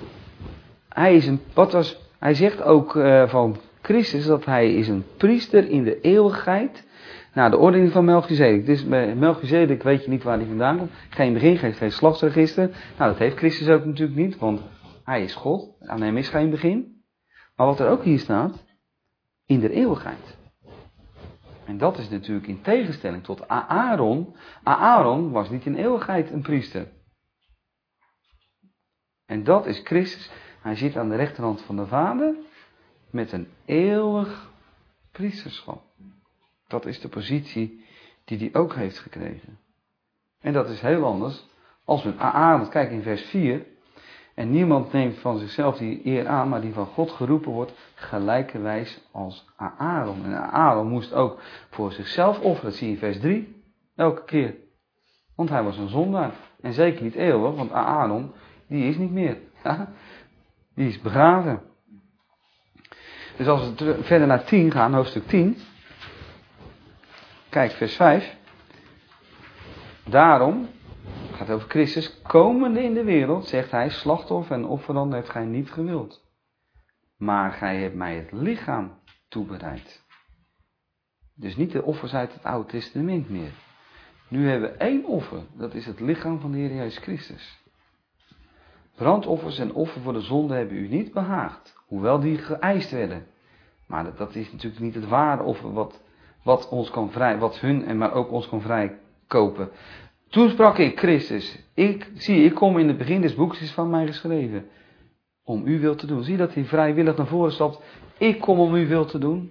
hij zegt ook van Christus dat hij is een priester in de eeuwigheid. Nou, de ordening van Melchizedek. Dus bij Melchizedek weet je niet waar hij vandaan komt. Geen begin, geen geslachtsregister. Nou, dat heeft Christus ook natuurlijk niet, want hij is God. Aan hem is geen begin. Maar wat er ook hier staat, in de eeuwigheid. En dat is natuurlijk in tegenstelling tot Aaron. Aaron was niet in eeuwigheid een priester. En dat is Christus. Hij zit aan de rechterhand van de Vader met een eeuwig priesterschap. Dat is de positie die hij ook heeft gekregen. En dat is heel anders als met Aaron. Kijk in vers 4. En niemand neemt van zichzelf die eer aan, maar die van God geroepen wordt, gelijkerwijs als Aaron. En Aaron moest ook voor zichzelf offeren. Dat zie je in vers 3. Elke keer. Want hij was een zondaar. En zeker niet eeuwig, want Aaron, die is niet meer. Ja? Die is begraven. Dus als we verder naar 10 gaan, hoofdstuk 10. Kijk, vers 5. Daarom, het gaat over Christus, komende in de wereld, zegt hij, slachtoffer en offeranden hebt gij niet gewild. Maar gij hebt mij het lichaam toebereid. Dus niet de offers uit het Oude Testament meer. Nu hebben we één offer, dat is het lichaam van de Heer Jezus Christus. Brandoffers en offer voor de zonde hebben u niet behaagd, hoewel die geëist werden. Maar dat is natuurlijk niet het ware offer wat ons kan wat hun en maar ook ons kan vrijkopen. Toen sprak ik, Christus, ik kom in het begin des boeks, is van mij geschreven, om uw wil te doen. Zie dat hij vrijwillig naar voren stapt. Ik kom om uw wil te doen.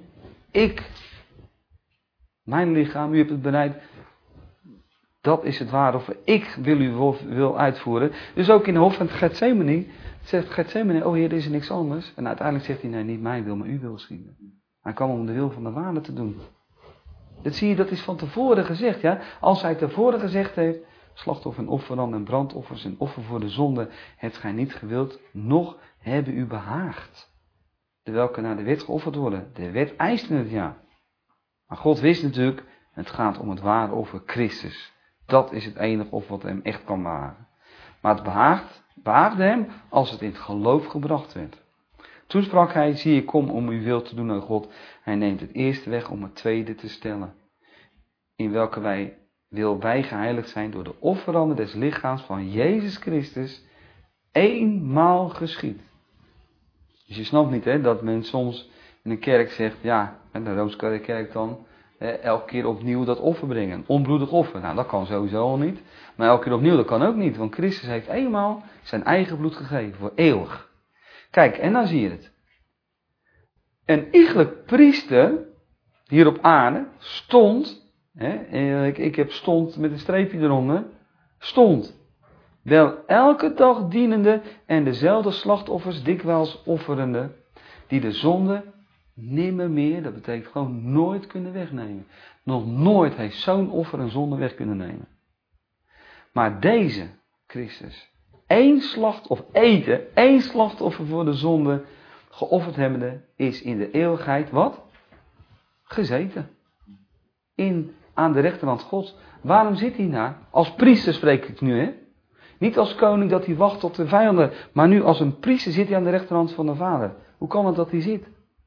Mijn lichaam, u hebt het bereid. Dat is het ware offer. Ik wil uw wil uitvoeren. Dus ook in de hof van Gethsemane zegt Gethsemane, oh Heer, er is niks anders. En uiteindelijk zegt hij, nee, niet mijn wil, maar uw wil geschieden. Hij kwam om de wil van de Vader te doen. Dat zie je, dat is van tevoren gezegd, ja. Als hij tevoren gezegd heeft, slachtoffer en offeranden en brandoffers en offer voor de zonde, hebt gij niet gewild, noch hebben u behaagd. De welke naar de wet geofferd worden. De wet eiste het, ja. Maar God wist natuurlijk, het gaat om het ware offer Christus. Dat is het enige offer wat hem echt kan behagen. Maar het behaagde hem als het in het geloof gebracht werd. Toen sprak hij, zie ik kom om uw wil te doen, o God. Hij neemt het eerste weg om het tweede te stellen. In welke wij wil wij geheiligd zijn door de offeranden des lichaams van Jezus Christus eenmaal geschied. Dus je snapt niet, hè, dat men soms in een kerk zegt, ja, de Rooms-Katholieke kerk dan, elke keer opnieuw dat offer brengen. Een onbloedig offer. Nou, dat kan sowieso al niet. Maar elke keer opnieuw, dat kan ook niet. Want Christus heeft eenmaal zijn eigen bloed gegeven, voor eeuwig. Kijk, en dan zie je het. Een iegelijk priester, hier op aarde, stond, ik heb stond met een streepje eronder, stond, wel elke dag dienende en dezelfde slachtoffers dikwijls offerende, die de zonde nimmer meer, dat betekent gewoon nooit kunnen wegnemen. Nog nooit heeft zo'n offer een zonde weg kunnen nemen. Maar deze Christus, één slachtoffer voor de zonde geofferd hebbende, is in de eeuwigheid wat? Gezeten. Aan de rechterhand Gods. Waarom zit hij daar? Als priester spreek ik nu, hè? Niet als koning dat hij wacht op de vijanden, maar nu als een priester zit hij aan de rechterhand van de Vader. Hoe kan het dat hij zit?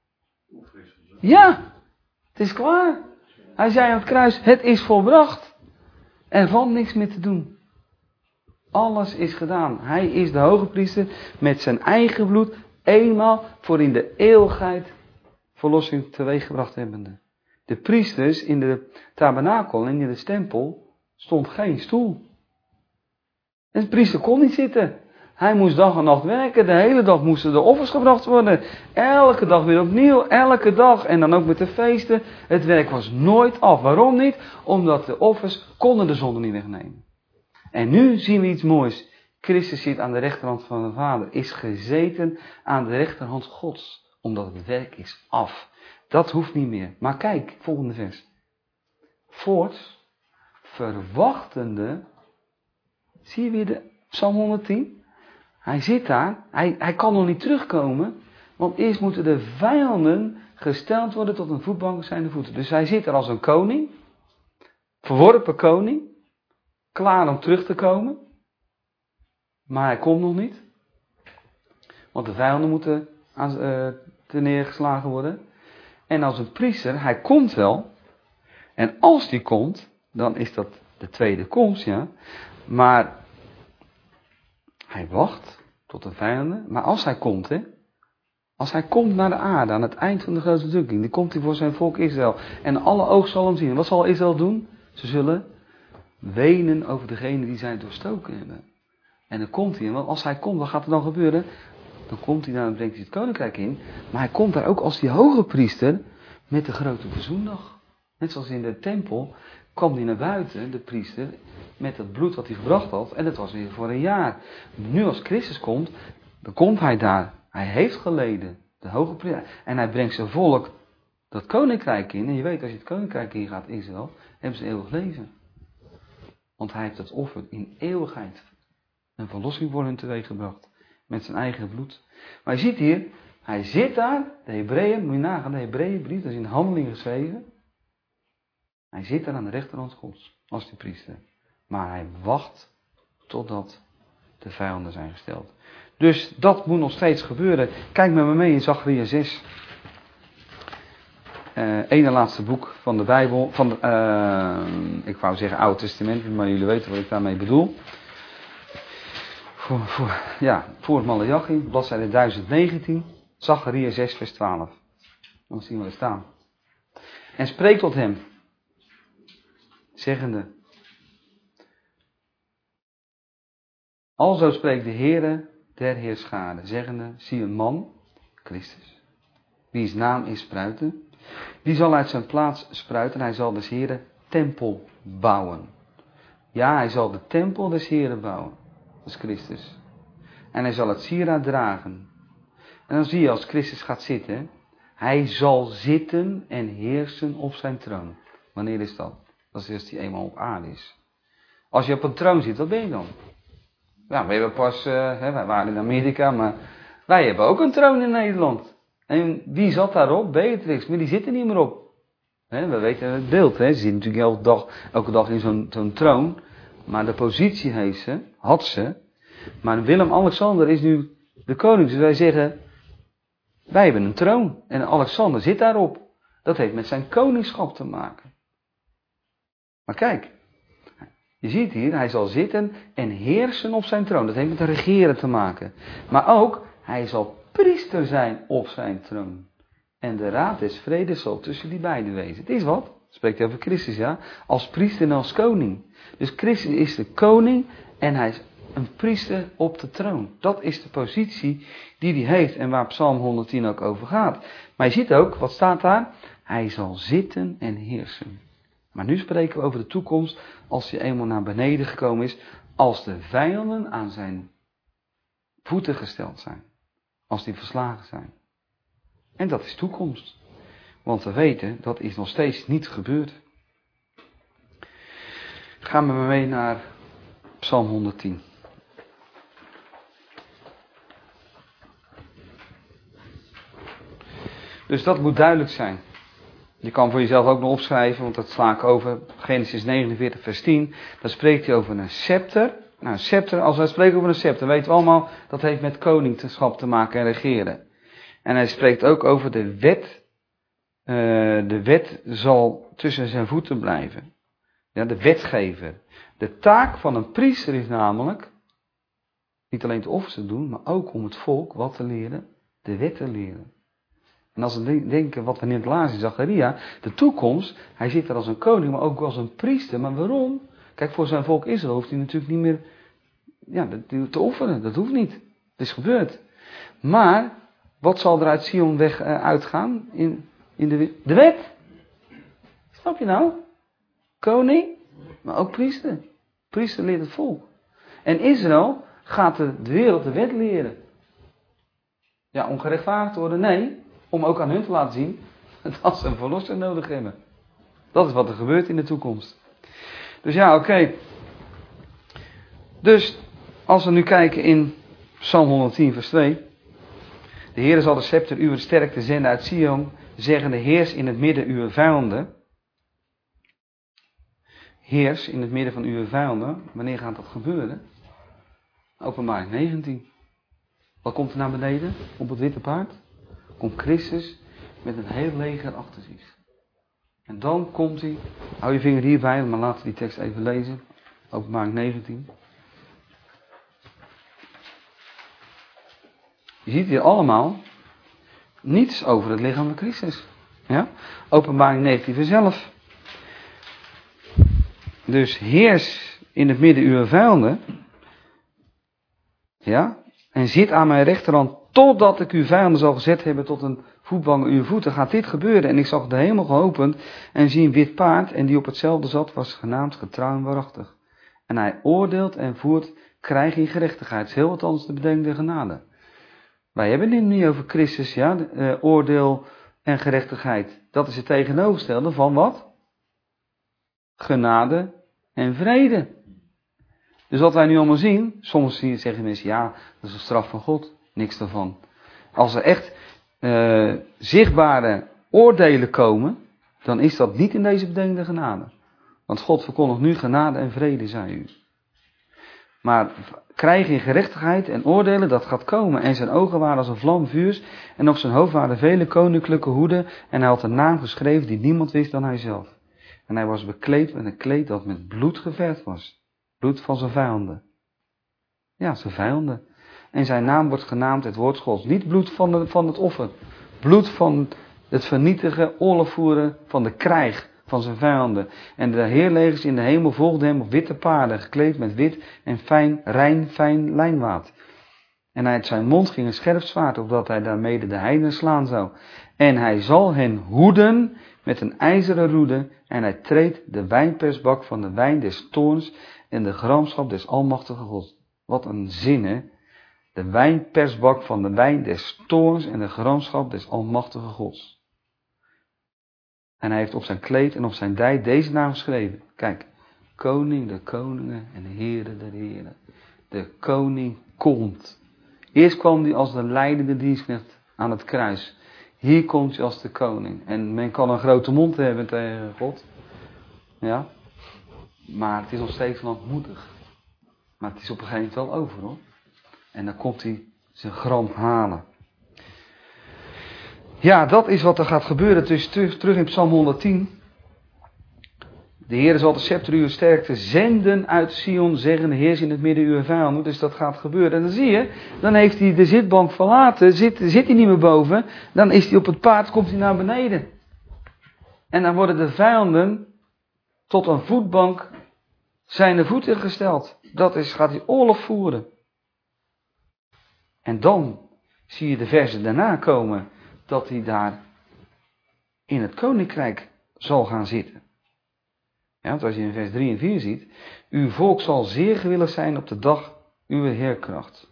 Ja, het is klaar. Hij zei aan het kruis, het is volbracht. Er valt niks meer te doen. Alles is gedaan. Hij is de hoge priester met zijn eigen bloed eenmaal voor in de eeuwigheid verlossing teweeggebracht hebbende. De priesters in de tabernakel en in de tempel stond geen stoel. En de priester kon niet zitten. Hij moest dag en nacht werken. De hele dag moesten de offers gebracht worden. Elke dag weer opnieuw. Elke dag. En dan ook met de feesten. Het werk was nooit af. Waarom niet? Omdat de offers konden de zonde niet wegnemen. En nu zien we iets moois. Christus zit aan de rechterhand van de Vader. Is gezeten aan de rechterhand Gods. Omdat het werk is af. Dat hoeft niet meer. Maar kijk, volgende vers. Voorts, verwachtende. Zie je weer de Psalm 110? Hij zit daar. Hij kan nog niet terugkomen. Want eerst moeten de vijanden gesteld worden tot een voetbank zijn de voeten. Dus hij zit er als een koning. Verworpen koning. Klaar om terug te komen. Maar hij komt nog niet. Want de vijanden moeten neergeslagen worden. En als een priester, hij komt wel. En als die komt, dan is dat de tweede komst, ja. Maar hij wacht tot de vijanden. Maar als hij komt, hè. Als hij komt naar de aarde, aan het eind van de grote verdrukking, dan komt hij voor zijn volk Israël. En alle oog zal hem zien. Wat zal Israël doen? Ze zullen wenen over degene die zij doorstoken hebben. En dan komt hij, want als hij komt, wat gaat er dan gebeuren? Dan komt hij daar en brengt hij het koninkrijk in. Maar hij komt daar ook als die hoge priester met de grote verzoendag. Net zoals in de tempel kwam hij naar buiten, de priester, met het bloed wat hij gebracht had. En dat was weer voor een jaar. Nu als Christus komt, dan komt hij daar. Hij heeft geleden, de hoge priester. En hij brengt zijn volk dat koninkrijk in. En je weet, als je het koninkrijk in gaat, Israël, hebben ze eeuwig leven. Want hij heeft het offer in eeuwigheid. Een verlossing voor hen teweeggebracht. Met zijn eigen bloed. Maar je ziet hier, hij zit daar, de Hebreeën, moet je nagaan, de Hebreeënbrief, dat is in Handelingen geschreven. Hij zit daar aan de rechterhand Gods, als die priester. Maar hij wacht totdat de vijanden zijn gesteld. Dus dat moet nog steeds gebeuren. Kijk met me mee in Zacharia 6. Ene laatste boek van de Bijbel, ik wou zeggen Oude Testament, maar jullie weten wat ik daarmee bedoel. Voor Maleachi, bladzijde 1019, Zacharia 6 vers 12. Dan zien we er staan. En spreek tot hem, zeggende: Alzo spreekt de Heere der Heerscharen, zeggende: zie een man, Christus, wiens naam is Spruiten, die zal uit zijn plaats spruiten, hij zal des Heere tempel bouwen. Ja, hij zal de tempel des Heere bouwen, dat is Christus. En hij zal het sieraad dragen. En dan zie je als Christus gaat zitten, hij zal zitten en heersen op zijn troon. Wanneer is dat? Dat is als hij eenmaal op aarde is. Als je op een troon zit, wat ben je dan? Ja, we hebben pas, wij waren in Amerika, maar wij hebben ook een troon in Nederland. En wie zat daarop? Beatrix, maar die zit er niet meer op. We weten het beeld, ze zit natuurlijk elke dag in zo'n troon. Maar de positie had ze. Maar Willem-Alexander is nu de koning. Dus wij zeggen, wij hebben een troon. En Alexander zit daarop. Dat heeft met zijn koningschap te maken. Maar kijk, Je ziet hier, hij zal zitten en heersen op zijn troon. Dat heeft met regeren te maken. Maar ook, hij zal priester zijn op zijn troon. En de raad des vredes zal tussen die beiden wezen. Het is wat, spreekt over Christus, ja. Als priester en als koning. Dus Christus is de koning en hij is een priester op de troon. Dat is de positie die hij heeft en waar Psalm 110 ook over gaat. Maar je ziet ook, wat staat daar? Hij zal zitten en heersen. Maar nu spreken we over de toekomst als hij eenmaal naar beneden gekomen is. Als de vijanden aan zijn voeten gesteld zijn. Als die verslagen zijn. En dat is toekomst. Want we weten, dat is nog steeds niet gebeurd. Gaan we maar mee naar Psalm 110. Dus dat moet duidelijk zijn. Je kan voor jezelf ook nog opschrijven, want dat sla ik over. Genesis 49 vers 10. Daar spreekt hij over een scepter. Nou, een scepter, als wij spreken over een scepter, weten we allemaal, dat heeft met koningschap te maken en regeren. En hij spreekt ook over de wet. De wet zal tussen zijn voeten blijven. Ja, de wetgever. De taak van een priester is namelijk, niet alleen te offers te doen, maar ook om het volk wat te leren, de wet te leren. En als we denken wat we net lazen in Zacharia, de toekomst, hij zit er als een koning, maar ook als een priester. Maar waarom? Kijk, voor zijn volk Israël hoeft hij natuurlijk niet meer te offeren. Dat hoeft niet. Het is gebeurd. Maar, wat zal er uit Sion weg uitgaan? In de wet. Snap je nou? Koning, maar ook priester. Priester leert het volk. En Israël gaat de wereld de wet leren. Ja, om gerechtvaardigd te worden? Nee. Om ook aan hun te laten zien dat ze een verlosser nodig hebben. Dat is wat er gebeurt in de toekomst. Dus ja, oké. Dus, als we nu kijken in Psalm 110 vers 2. De Heer zal de scepter uw sterkte zenden uit Sion, zeggende heers in het midden uw vijanden. Heers in het midden van uw vijanden. Wanneer gaat dat gebeuren? Openbaring 19. Wat komt er naar beneden op het witte paard? Komt Christus met een heel leger achter zich. En dan komt hij, hou je vinger hierbij, maar laten we die tekst even lezen. Openbaring 19. Je ziet hier allemaal niets over het lichaam van Christus. Ja? Openbaring 19 vers 11. Dus heers in het midden uw vijanden. Ja? En zit aan mijn rechterhand totdat ik uw vijanden zal gezet hebben tot een voetbank uw voeten. Gaat dit gebeuren? En ik zag de hemel geopend en zie een wit paard en die op hetzelfde zat was genaamd getrouw en waarachtig. En hij oordeelt en voert krijg in gerechtigheid. Het is heel wat anders te bedenken de genade. Wij hebben het niet over Christus, ja, oordeel en gerechtigheid. Dat is het tegenovergestelde van wat? Genade en vrede. Dus wat wij nu allemaal zien, soms zeggen mensen, ja, dat is een straf van God. Niks daarvan. Als er echt zichtbare oordelen komen, dan is dat niet in deze bedenkende genade. Want God verkondigt nu genade en vrede, zei u. Maar krijgen in gerechtigheid en oordelen, dat gaat komen. En zijn ogen waren als een vlam vuurs en op zijn hoofd waren vele koninklijke hoeden en hij had een naam geschreven die niemand wist dan hijzelf. En hij was bekleed met een kleed dat met bloed geverfd was. Bloed van zijn vijanden. Ja, zijn vijanden. En zijn naam wordt genaamd het woord Gods. Niet bloed van het offer. Bloed van het vernietigen, oorlog voeren van de krijg van zijn vijanden. En de heerlegers in de hemel volgden hem op witte paarden, gekleed met wit en fijn lijnwaad. En uit zijn mond ging een scherp zwaard, opdat hij daarmede de heidenen slaan zou. En hij zal hen hoeden met een ijzeren roede, en hij treedt de wijnpersbak van de wijn des toorns en de gramschap des almachtige Gods. Wat een zin, hè? De wijnpersbak van de wijn des toorns en de gramschap des almachtige Gods. En hij heeft op zijn kleed en op zijn dij deze naam geschreven. Kijk, koning der koningen en heren der heren. De koning komt. Eerst kwam hij als de lijdende dienstknecht aan het kruis. Hier komt hij als de koning. En men kan een grote mond hebben tegen God. Ja. Maar het is nog steeds landmoedig. Maar het is op een gegeven moment wel over, hoor. En dan komt hij zijn gram halen. Ja, dat is wat er gaat gebeuren. Dus terug in Psalm 110. De Heer zal de scepter uw sterkte zenden uit Sion, zeggende heers in het midden uw vijanden. Dus dat gaat gebeuren. En dan zie je, dan heeft hij de zitbank verlaten, zit hij niet meer boven. Dan is hij op het paard, komt hij naar beneden. En dan worden de vijanden tot een voetbank zijn de voeten gesteld. Dat is, gaat hij oorlog voeren. En dan zie je de versen daarna komen dat hij daar in het koninkrijk zal gaan zitten. Ja, want als je in vers 3 en 4 ziet, uw volk zal zeer gewillig zijn op de dag uw heerkracht.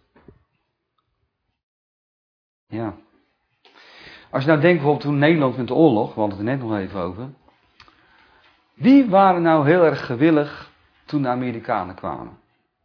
Ja. Als je nou denkt bijvoorbeeld toen Nederland met de oorlog, we hadden het er net nog even over. Wie waren nou heel erg gewillig toen de Amerikanen kwamen?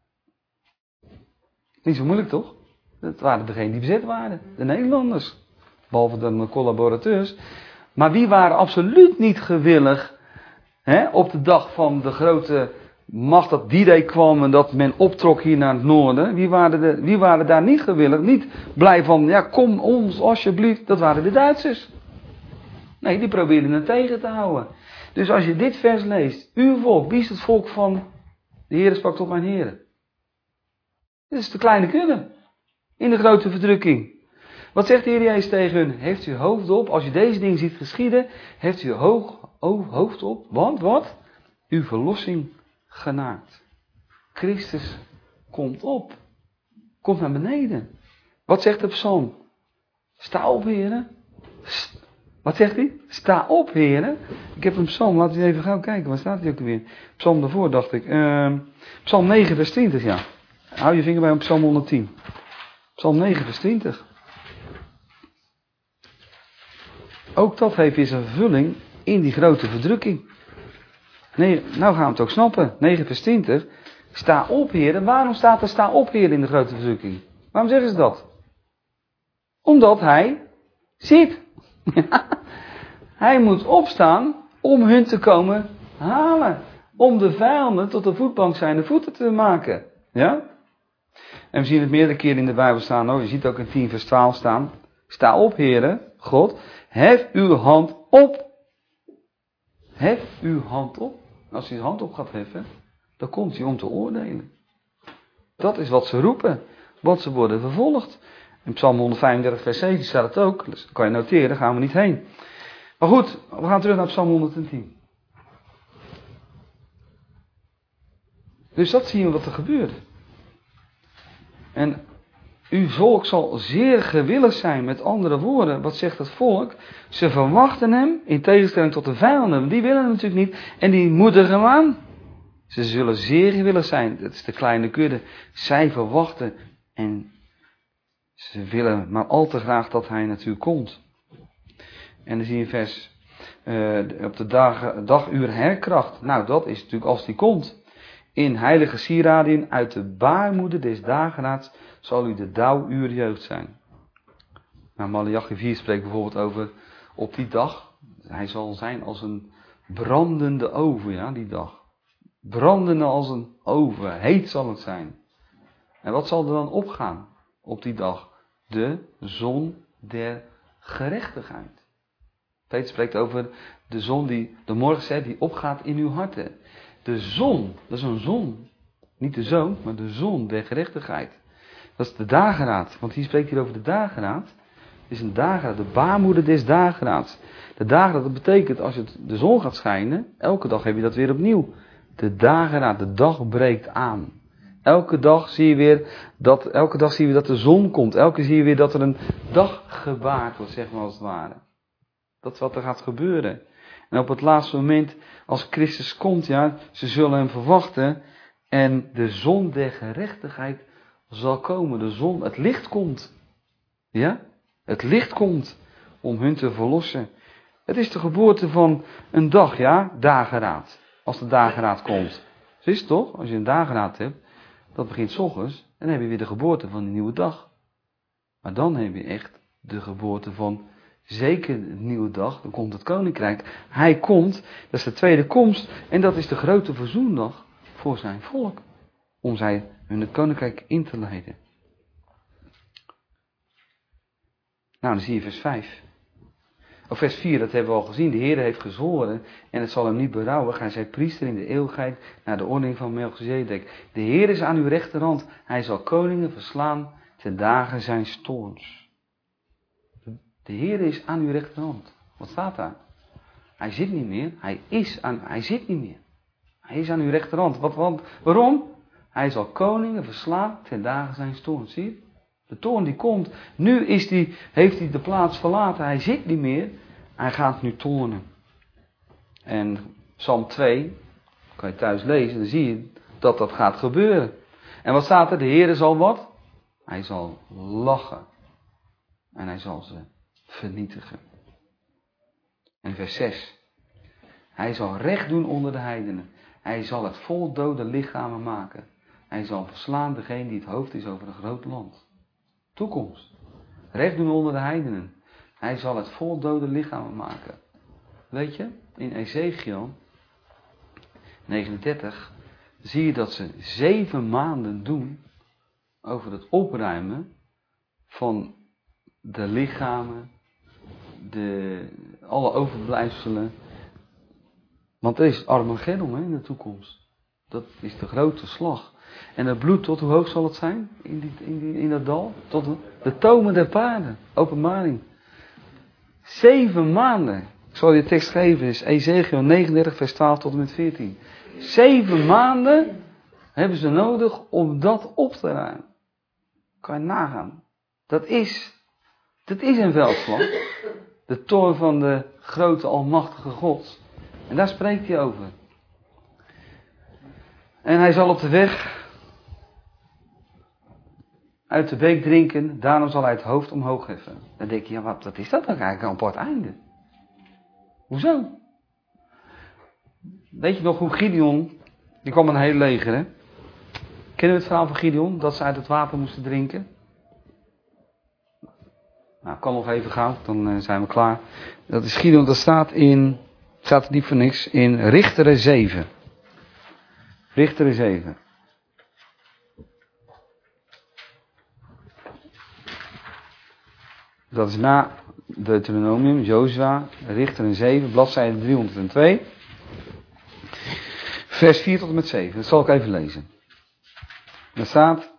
Niet zo moeilijk toch? Dat waren degenen die bezet waren, de Nederlanders. Behalve de collaborateurs. Maar wie waren absoluut niet gewillig op de dag van de grote macht dat D-Day kwam en dat men optrok hier naar het noorden. Wie waren daar niet gewillig? Niet blij van, ja kom ons alsjeblieft. Dat waren de Duitsers. Nee, die probeerden het tegen te houden. Dus als je dit vers leest, uw volk, wie is het volk van de Heere sprak tot mijn heren? Dit is de kleine kudde. In de grote verdrukking. Wat zegt de Heer Jezus tegen hun? Heeft u hoofd op, als je deze dingen ziet geschieden, heeft u hoofd op, want wat? Uw verlossing genaakt. Christus komt op. Komt naar beneden. Wat zegt de psalm? Sta op, heren. Wat zegt hij? Sta op, heren. Ik heb een psalm, laten we even gaan kijken. Waar staat hij ook weer? Psalm daarvoor, dacht ik. Psalm 9, vers 20, ja. Hou je vinger bij op psalm 110. Psalm 9, vers 20. Ook dat heeft weer zijn vervulling in die grote verdrukking. Nee, nou gaan we het ook snappen. 9 vers 20. Sta op, heren. Waarom staat er sta op, heren, in de grote verdrukking? Waarom zeggen ze dat? Omdat hij zit. Hij moet opstaan om hun te komen halen. Om de vijanden tot de voetbank zijnde voeten te maken. Ja? En we zien het meerdere keren in de Bijbel staan. Je ziet ook in 10 vers 12 staan. Sta op, heren, God. Hef uw hand op. Hef uw hand op. Als hij zijn hand op gaat heffen, dan komt hij om te oordelen. Dat is wat ze roepen. Want ze worden vervolgd. In Psalm 135 vers 7 staat het ook. Dus dat kan je noteren, daar gaan we niet heen. Maar goed, we gaan terug naar Psalm 110. Dus dat zien we wat er gebeurt. En uw volk zal zeer gewillig zijn. Met andere woorden, wat zegt het volk? Ze verwachten hem, in tegenstelling tot de vijanden. Die willen hem natuurlijk niet. En die moedigen hem aan. Ze zullen zeer gewillig zijn. Dat is de kleine kudde. Zij verwachten. En ze willen maar al te graag dat hij natuurlijk komt. En dan zie je vers. Op de daguur herkracht. Nou, dat is natuurlijk als die komt. In heilige sieraden uit de baarmoeder des dageraads zal u de dauwuur jeugd zijn. Nou, Maleachi 4 spreekt bijvoorbeeld over op die dag. Hij zal zijn als een brandende oven, ja, die dag. Brandende als een oven, heet zal het zijn. En wat zal er dan opgaan op die dag? De zon der gerechtigheid. Peter spreekt over de zon die de morgen die opgaat in uw harten. De zon, dat is een zon. Niet de zoon, maar de zon der gerechtigheid. Dat is de dageraad. Want hier spreekt hij over de dageraad. Het is een dageraad, de baarmoeder des dageraads. De dageraad, dat betekent als de zon gaat schijnen, elke dag heb je dat weer opnieuw. De dageraad, de dag breekt aan. Elke dag zie je weer dat de zon komt. Elke keer zie je weer dat er een dag gebaard wordt, zeg maar als het ware. Dat is wat er gaat gebeuren. En op het laatste moment, als Christus komt, ja, ze zullen hem verwachten. En de zon der gerechtigheid zal komen. De zon, het licht komt. Ja? Het licht komt om hun te verlossen. Het is de geboorte van een dag, ja, dageraad. Als de dageraad komt. Zo is het toch? Als je een dageraad hebt, dat begint 's ochtends. En dan heb je weer de geboorte van een nieuwe dag. Maar dan heb je echt de geboorte van zeker een nieuwe dag. Dan komt het koninkrijk. Hij komt, dat is de tweede komst. En dat is de grote verzoendag voor zijn volk. Om hun het koninkrijk in te leiden. Nou, dan zie je vers 5. vers 4, dat hebben we al gezien. De Heer heeft gezworen en het zal hem niet berouwen. Hij zij priester in de eeuwigheid naar de ordening van Melchizedek. De Heer is aan uw rechterhand. Hij zal koningen verslaan ten dagen zijn toorns. De Heer is aan uw rechterhand. Wat staat daar? Hij zit niet meer. Hij zit niet meer. Hij is aan uw rechterhand. Waarom? Hij zal koningen verslaan ten dagen zijn toorns. Zie je? De toorn die komt. Nu heeft hij de plaats verlaten. Hij zit niet meer. Hij gaat nu toornen. En Psalm 2, kan je thuis lezen, dan zie je dat dat gaat gebeuren. En wat staat er? De Heer zal wat? Hij zal lachen. En hij zal ze vernietigen. En vers 6. Hij zal recht doen onder de heidenen. Hij zal het vol dode lichamen maken. Hij zal verslaan degene die het hoofd is over een groot land. Toekomst. Recht doen onder de heidenen. Hij zal het vol dode lichamen maken. Weet je, in Ezekiel 39 zie je dat ze 7 maanden doen over het opruimen van de lichamen, alle overblijfselen. Want er is Armageddon in de toekomst. Dat is de grote slag. En het bloed, tot hoe hoog zal het zijn in dat dal? Tot de tomen der paarden. Openbaring. 7 maanden. Ik zal je tekst geven. Is Ezekiel 39 vers 12 tot en met 14. 7 maanden hebben ze nodig om dat op te ruimen. Kan je nagaan. Dat is een veldslag. De toorn van de grote almachtige God. En daar spreekt hij over. En hij zal op de weg uit de beek drinken, daarom zal hij het hoofd omhoog heffen. Dan denk je, ja, wat is dat dan eigenlijk een apart einde? Hoezo? Weet je nog hoe Gideon, die kwam een heel leger, hè? Kennen we het verhaal van Gideon, dat ze uit het water moesten drinken? Nou, kan nog even gauw, dan zijn we klaar. Dat is Gideon, dat staat er niet voor niks, in Richteren 7. Richteren 7. Dat is na Deuteronomium, Jozua, Richteren 7, bladzijde 302. Vers 4 tot en met 7. Dat zal ik even lezen. Daar staat: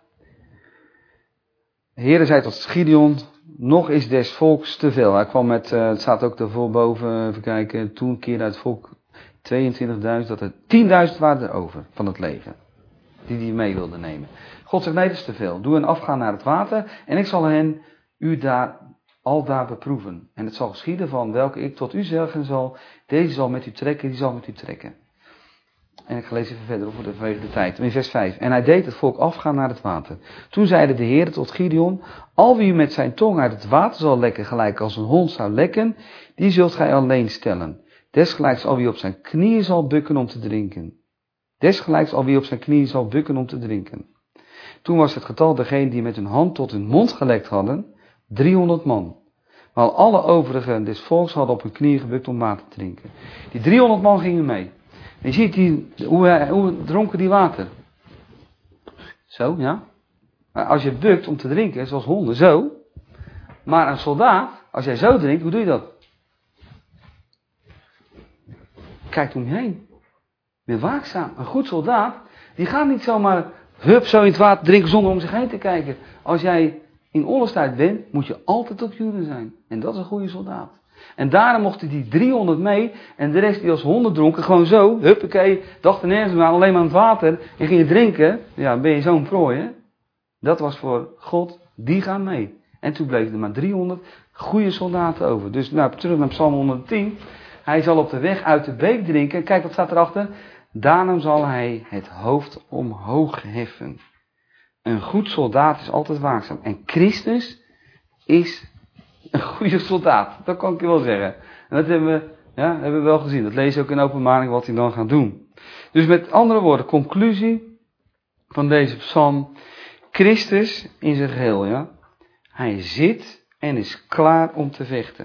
De Heere zei tot Gideon, nog is des volks te veel. Hij kwam met, het staat ook daarvoor boven, even kijken, toen keerde uit het volk 22.000, dat er 10.000 waren erover van het leger. Die mee wilden nemen. God zegt, nee, dat is te veel. Doe hen afgaan naar het water en ik zal hen u daar beproeven. En het zal geschieden van welke ik tot u zeggen zal, deze zal met u trekken, die zal met u trekken. En ik ga lezen even verder voor de tijd. In vers 5. En hij deed het volk afgaan naar het water. Toen zeide de Heer tot Gideon, al wie met zijn tong uit het water zal lekken, gelijk als een hond zou lekken, die zult gij alleen stellen. Desgelijks al wie op zijn knieën zal bukken om te drinken. Desgelijks al wie op zijn knieën zal bukken om te drinken. Toen was het getal degenen die met hun hand tot hun mond gelekt hadden, 300 man. Maar alle overigen des volks hadden op hun knieën gebukt om water te drinken. Die 300 man gingen mee. En je ziet hoe dronken die water. Zo, ja. Maar als je bukt om te drinken, zoals honden, zo. Maar een soldaat, als jij zo drinkt, hoe doe je dat? Kijk om je heen. Ben waakzaam. Een goed soldaat, die gaat niet zomaar zo in het water drinken zonder om zich heen te kijken. Als jij in oorlogstijd bent, moet je altijd op je hoede zijn. En dat is een goede soldaat. En daarom mochten die 300 mee. En de rest die als honden dronken, gewoon zo. Huppakee, dachten nergens meer aan, alleen maar aan het water. En gingen drinken. Ja, ben je zo'n prooi, hè. Dat was voor God, die gaan mee. En toen bleven er maar 300 goede soldaten over. Dus terug naar Psalm 110. Hij zal op de weg uit de beek drinken. Kijk, wat staat erachter? Daarom zal hij het hoofd omhoog heffen. Een goed soldaat is altijd waakzaam. En Christus is een goede soldaat. Dat kan ik je wel zeggen. En dat hebben we wel gezien. Dat lees je ook in Openbaring wat hij dan gaat doen. Dus met andere woorden, conclusie van deze psalm. Christus in zijn geheel, ja. Hij zit en is klaar om te vechten.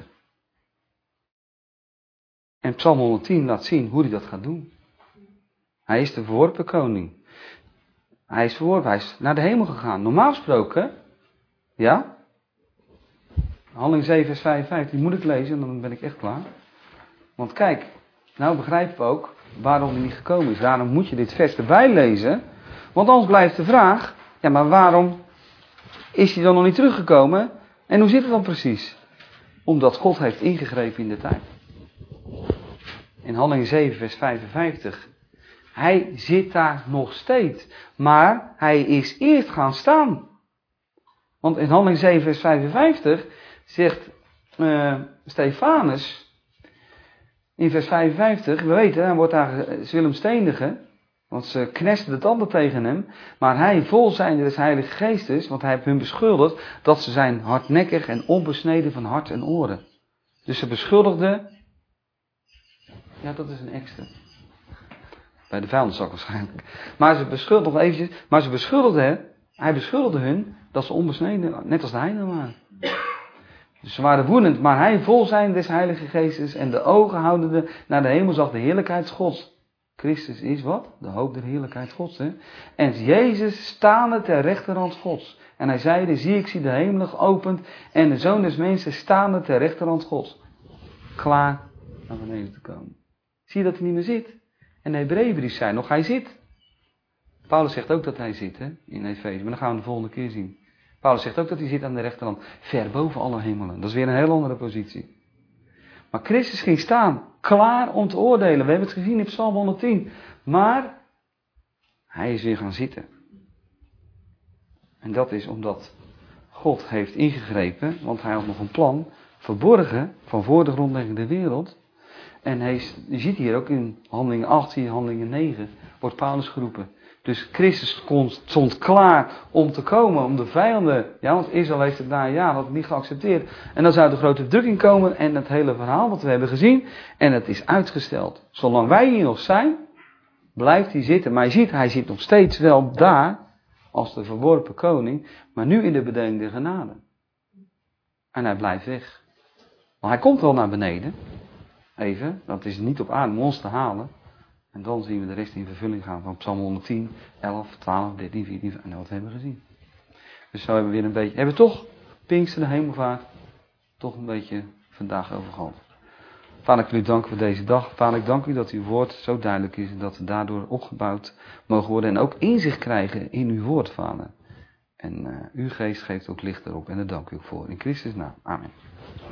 En Psalm 110 laat zien hoe hij dat gaat doen. Hij is de verworpen koning. Hij is naar de hemel gegaan. Normaal gesproken, ja. Handelingen 7 vers 55, die moet ik lezen en dan ben ik echt klaar. Want kijk, nou begrijpen we ook waarom hij niet gekomen is. Daarom moet je dit vers erbij lezen. Want anders blijft de vraag, ja maar waarom is hij dan nog niet teruggekomen? En hoe zit het dan precies? Omdat God heeft ingegrepen in de tijd. In Handelingen 7 vers 55. Hij zit daar nog steeds. Maar hij is eerst gaan staan. Want in Handelingen 7 vers 55 zegt Stefanus in vers 55, we weten, hij wordt daar, ze willen hem stenigen, want ze knesten de tanden tegen hem, maar hij, vol zijnde des Heilige Geestes, want hij heeft hun beschuldigd dat ze zijn hardnekkig en onbesneden van hart en oren. Dus ze beschuldigden, ja dat is een extra, bij de vuilniszak waarschijnlijk, maar ze beschuldigden eventjes, maar ze beschuldigden, hij beschuldigde hun dat ze onbesneden, net als de heidenen waren. Dus ze waren woedend, maar hij vol zijn des Heilige Geestes en de ogen houdende naar de hemel zag de heerlijkheid Gods. Christus is wat? De hoop der heerlijkheid Gods. Hè? En Jezus staande ter rechterhand Gods. En hij zeide, zie ik zie de hemelen geopend en de Zoon des Mensen staande ter rechterhand Gods. Klaar naar beneden te komen. Zie je dat hij niet meer zit? En de Hebreeënbrief zei nog, hij zit. Paulus zegt ook dat hij zit hè, in Efeze, maar dat gaan we de volgende keer zien. Paulus zegt ook dat hij zit aan de rechterhand, ver boven alle hemelen. Dat is weer een heel andere positie. Maar Christus ging staan, klaar om te oordelen. We hebben het gezien in Psalm 110. Maar hij is weer gaan zitten. En dat is omdat God heeft ingegrepen, want hij had nog een plan, verborgen van voor de grondlegging der wereld. En je ziet hier ook in Handelingen 8, Handelingen 9, wordt Paulus geroepen. Dus Christus stond klaar om te komen, om de vijanden, ja, want Israël heeft het na een jaar dat niet geaccepteerd. En dan zou de grote verdrukking komen en het hele verhaal wat we hebben gezien. En het is uitgesteld. Zolang wij hier nog zijn, blijft hij zitten. Maar je ziet, hij zit nog steeds wel daar, als de verworpen koning, maar nu in de bedeling der genade. En hij blijft weg. Maar hij komt wel naar beneden. Even, dat is niet op aarde om ons te halen. En dan zien we de rest in vervulling gaan van Psalm 110, 11, 12, 13, 14 en wat hebben we gezien. Dus zo hebben we weer een beetje, hebben we toch Pinkster, de hemelvaart, toch een beetje vandaag over gehad. Vader, ik wil u danken voor deze dag. Vader, ik dank u dat uw woord zo duidelijk is en dat we daardoor opgebouwd mogen worden en ook inzicht krijgen in uw woord, Vader. En uw geest geeft ook licht erop en daar dank u ook voor. In Christus naam. Amen.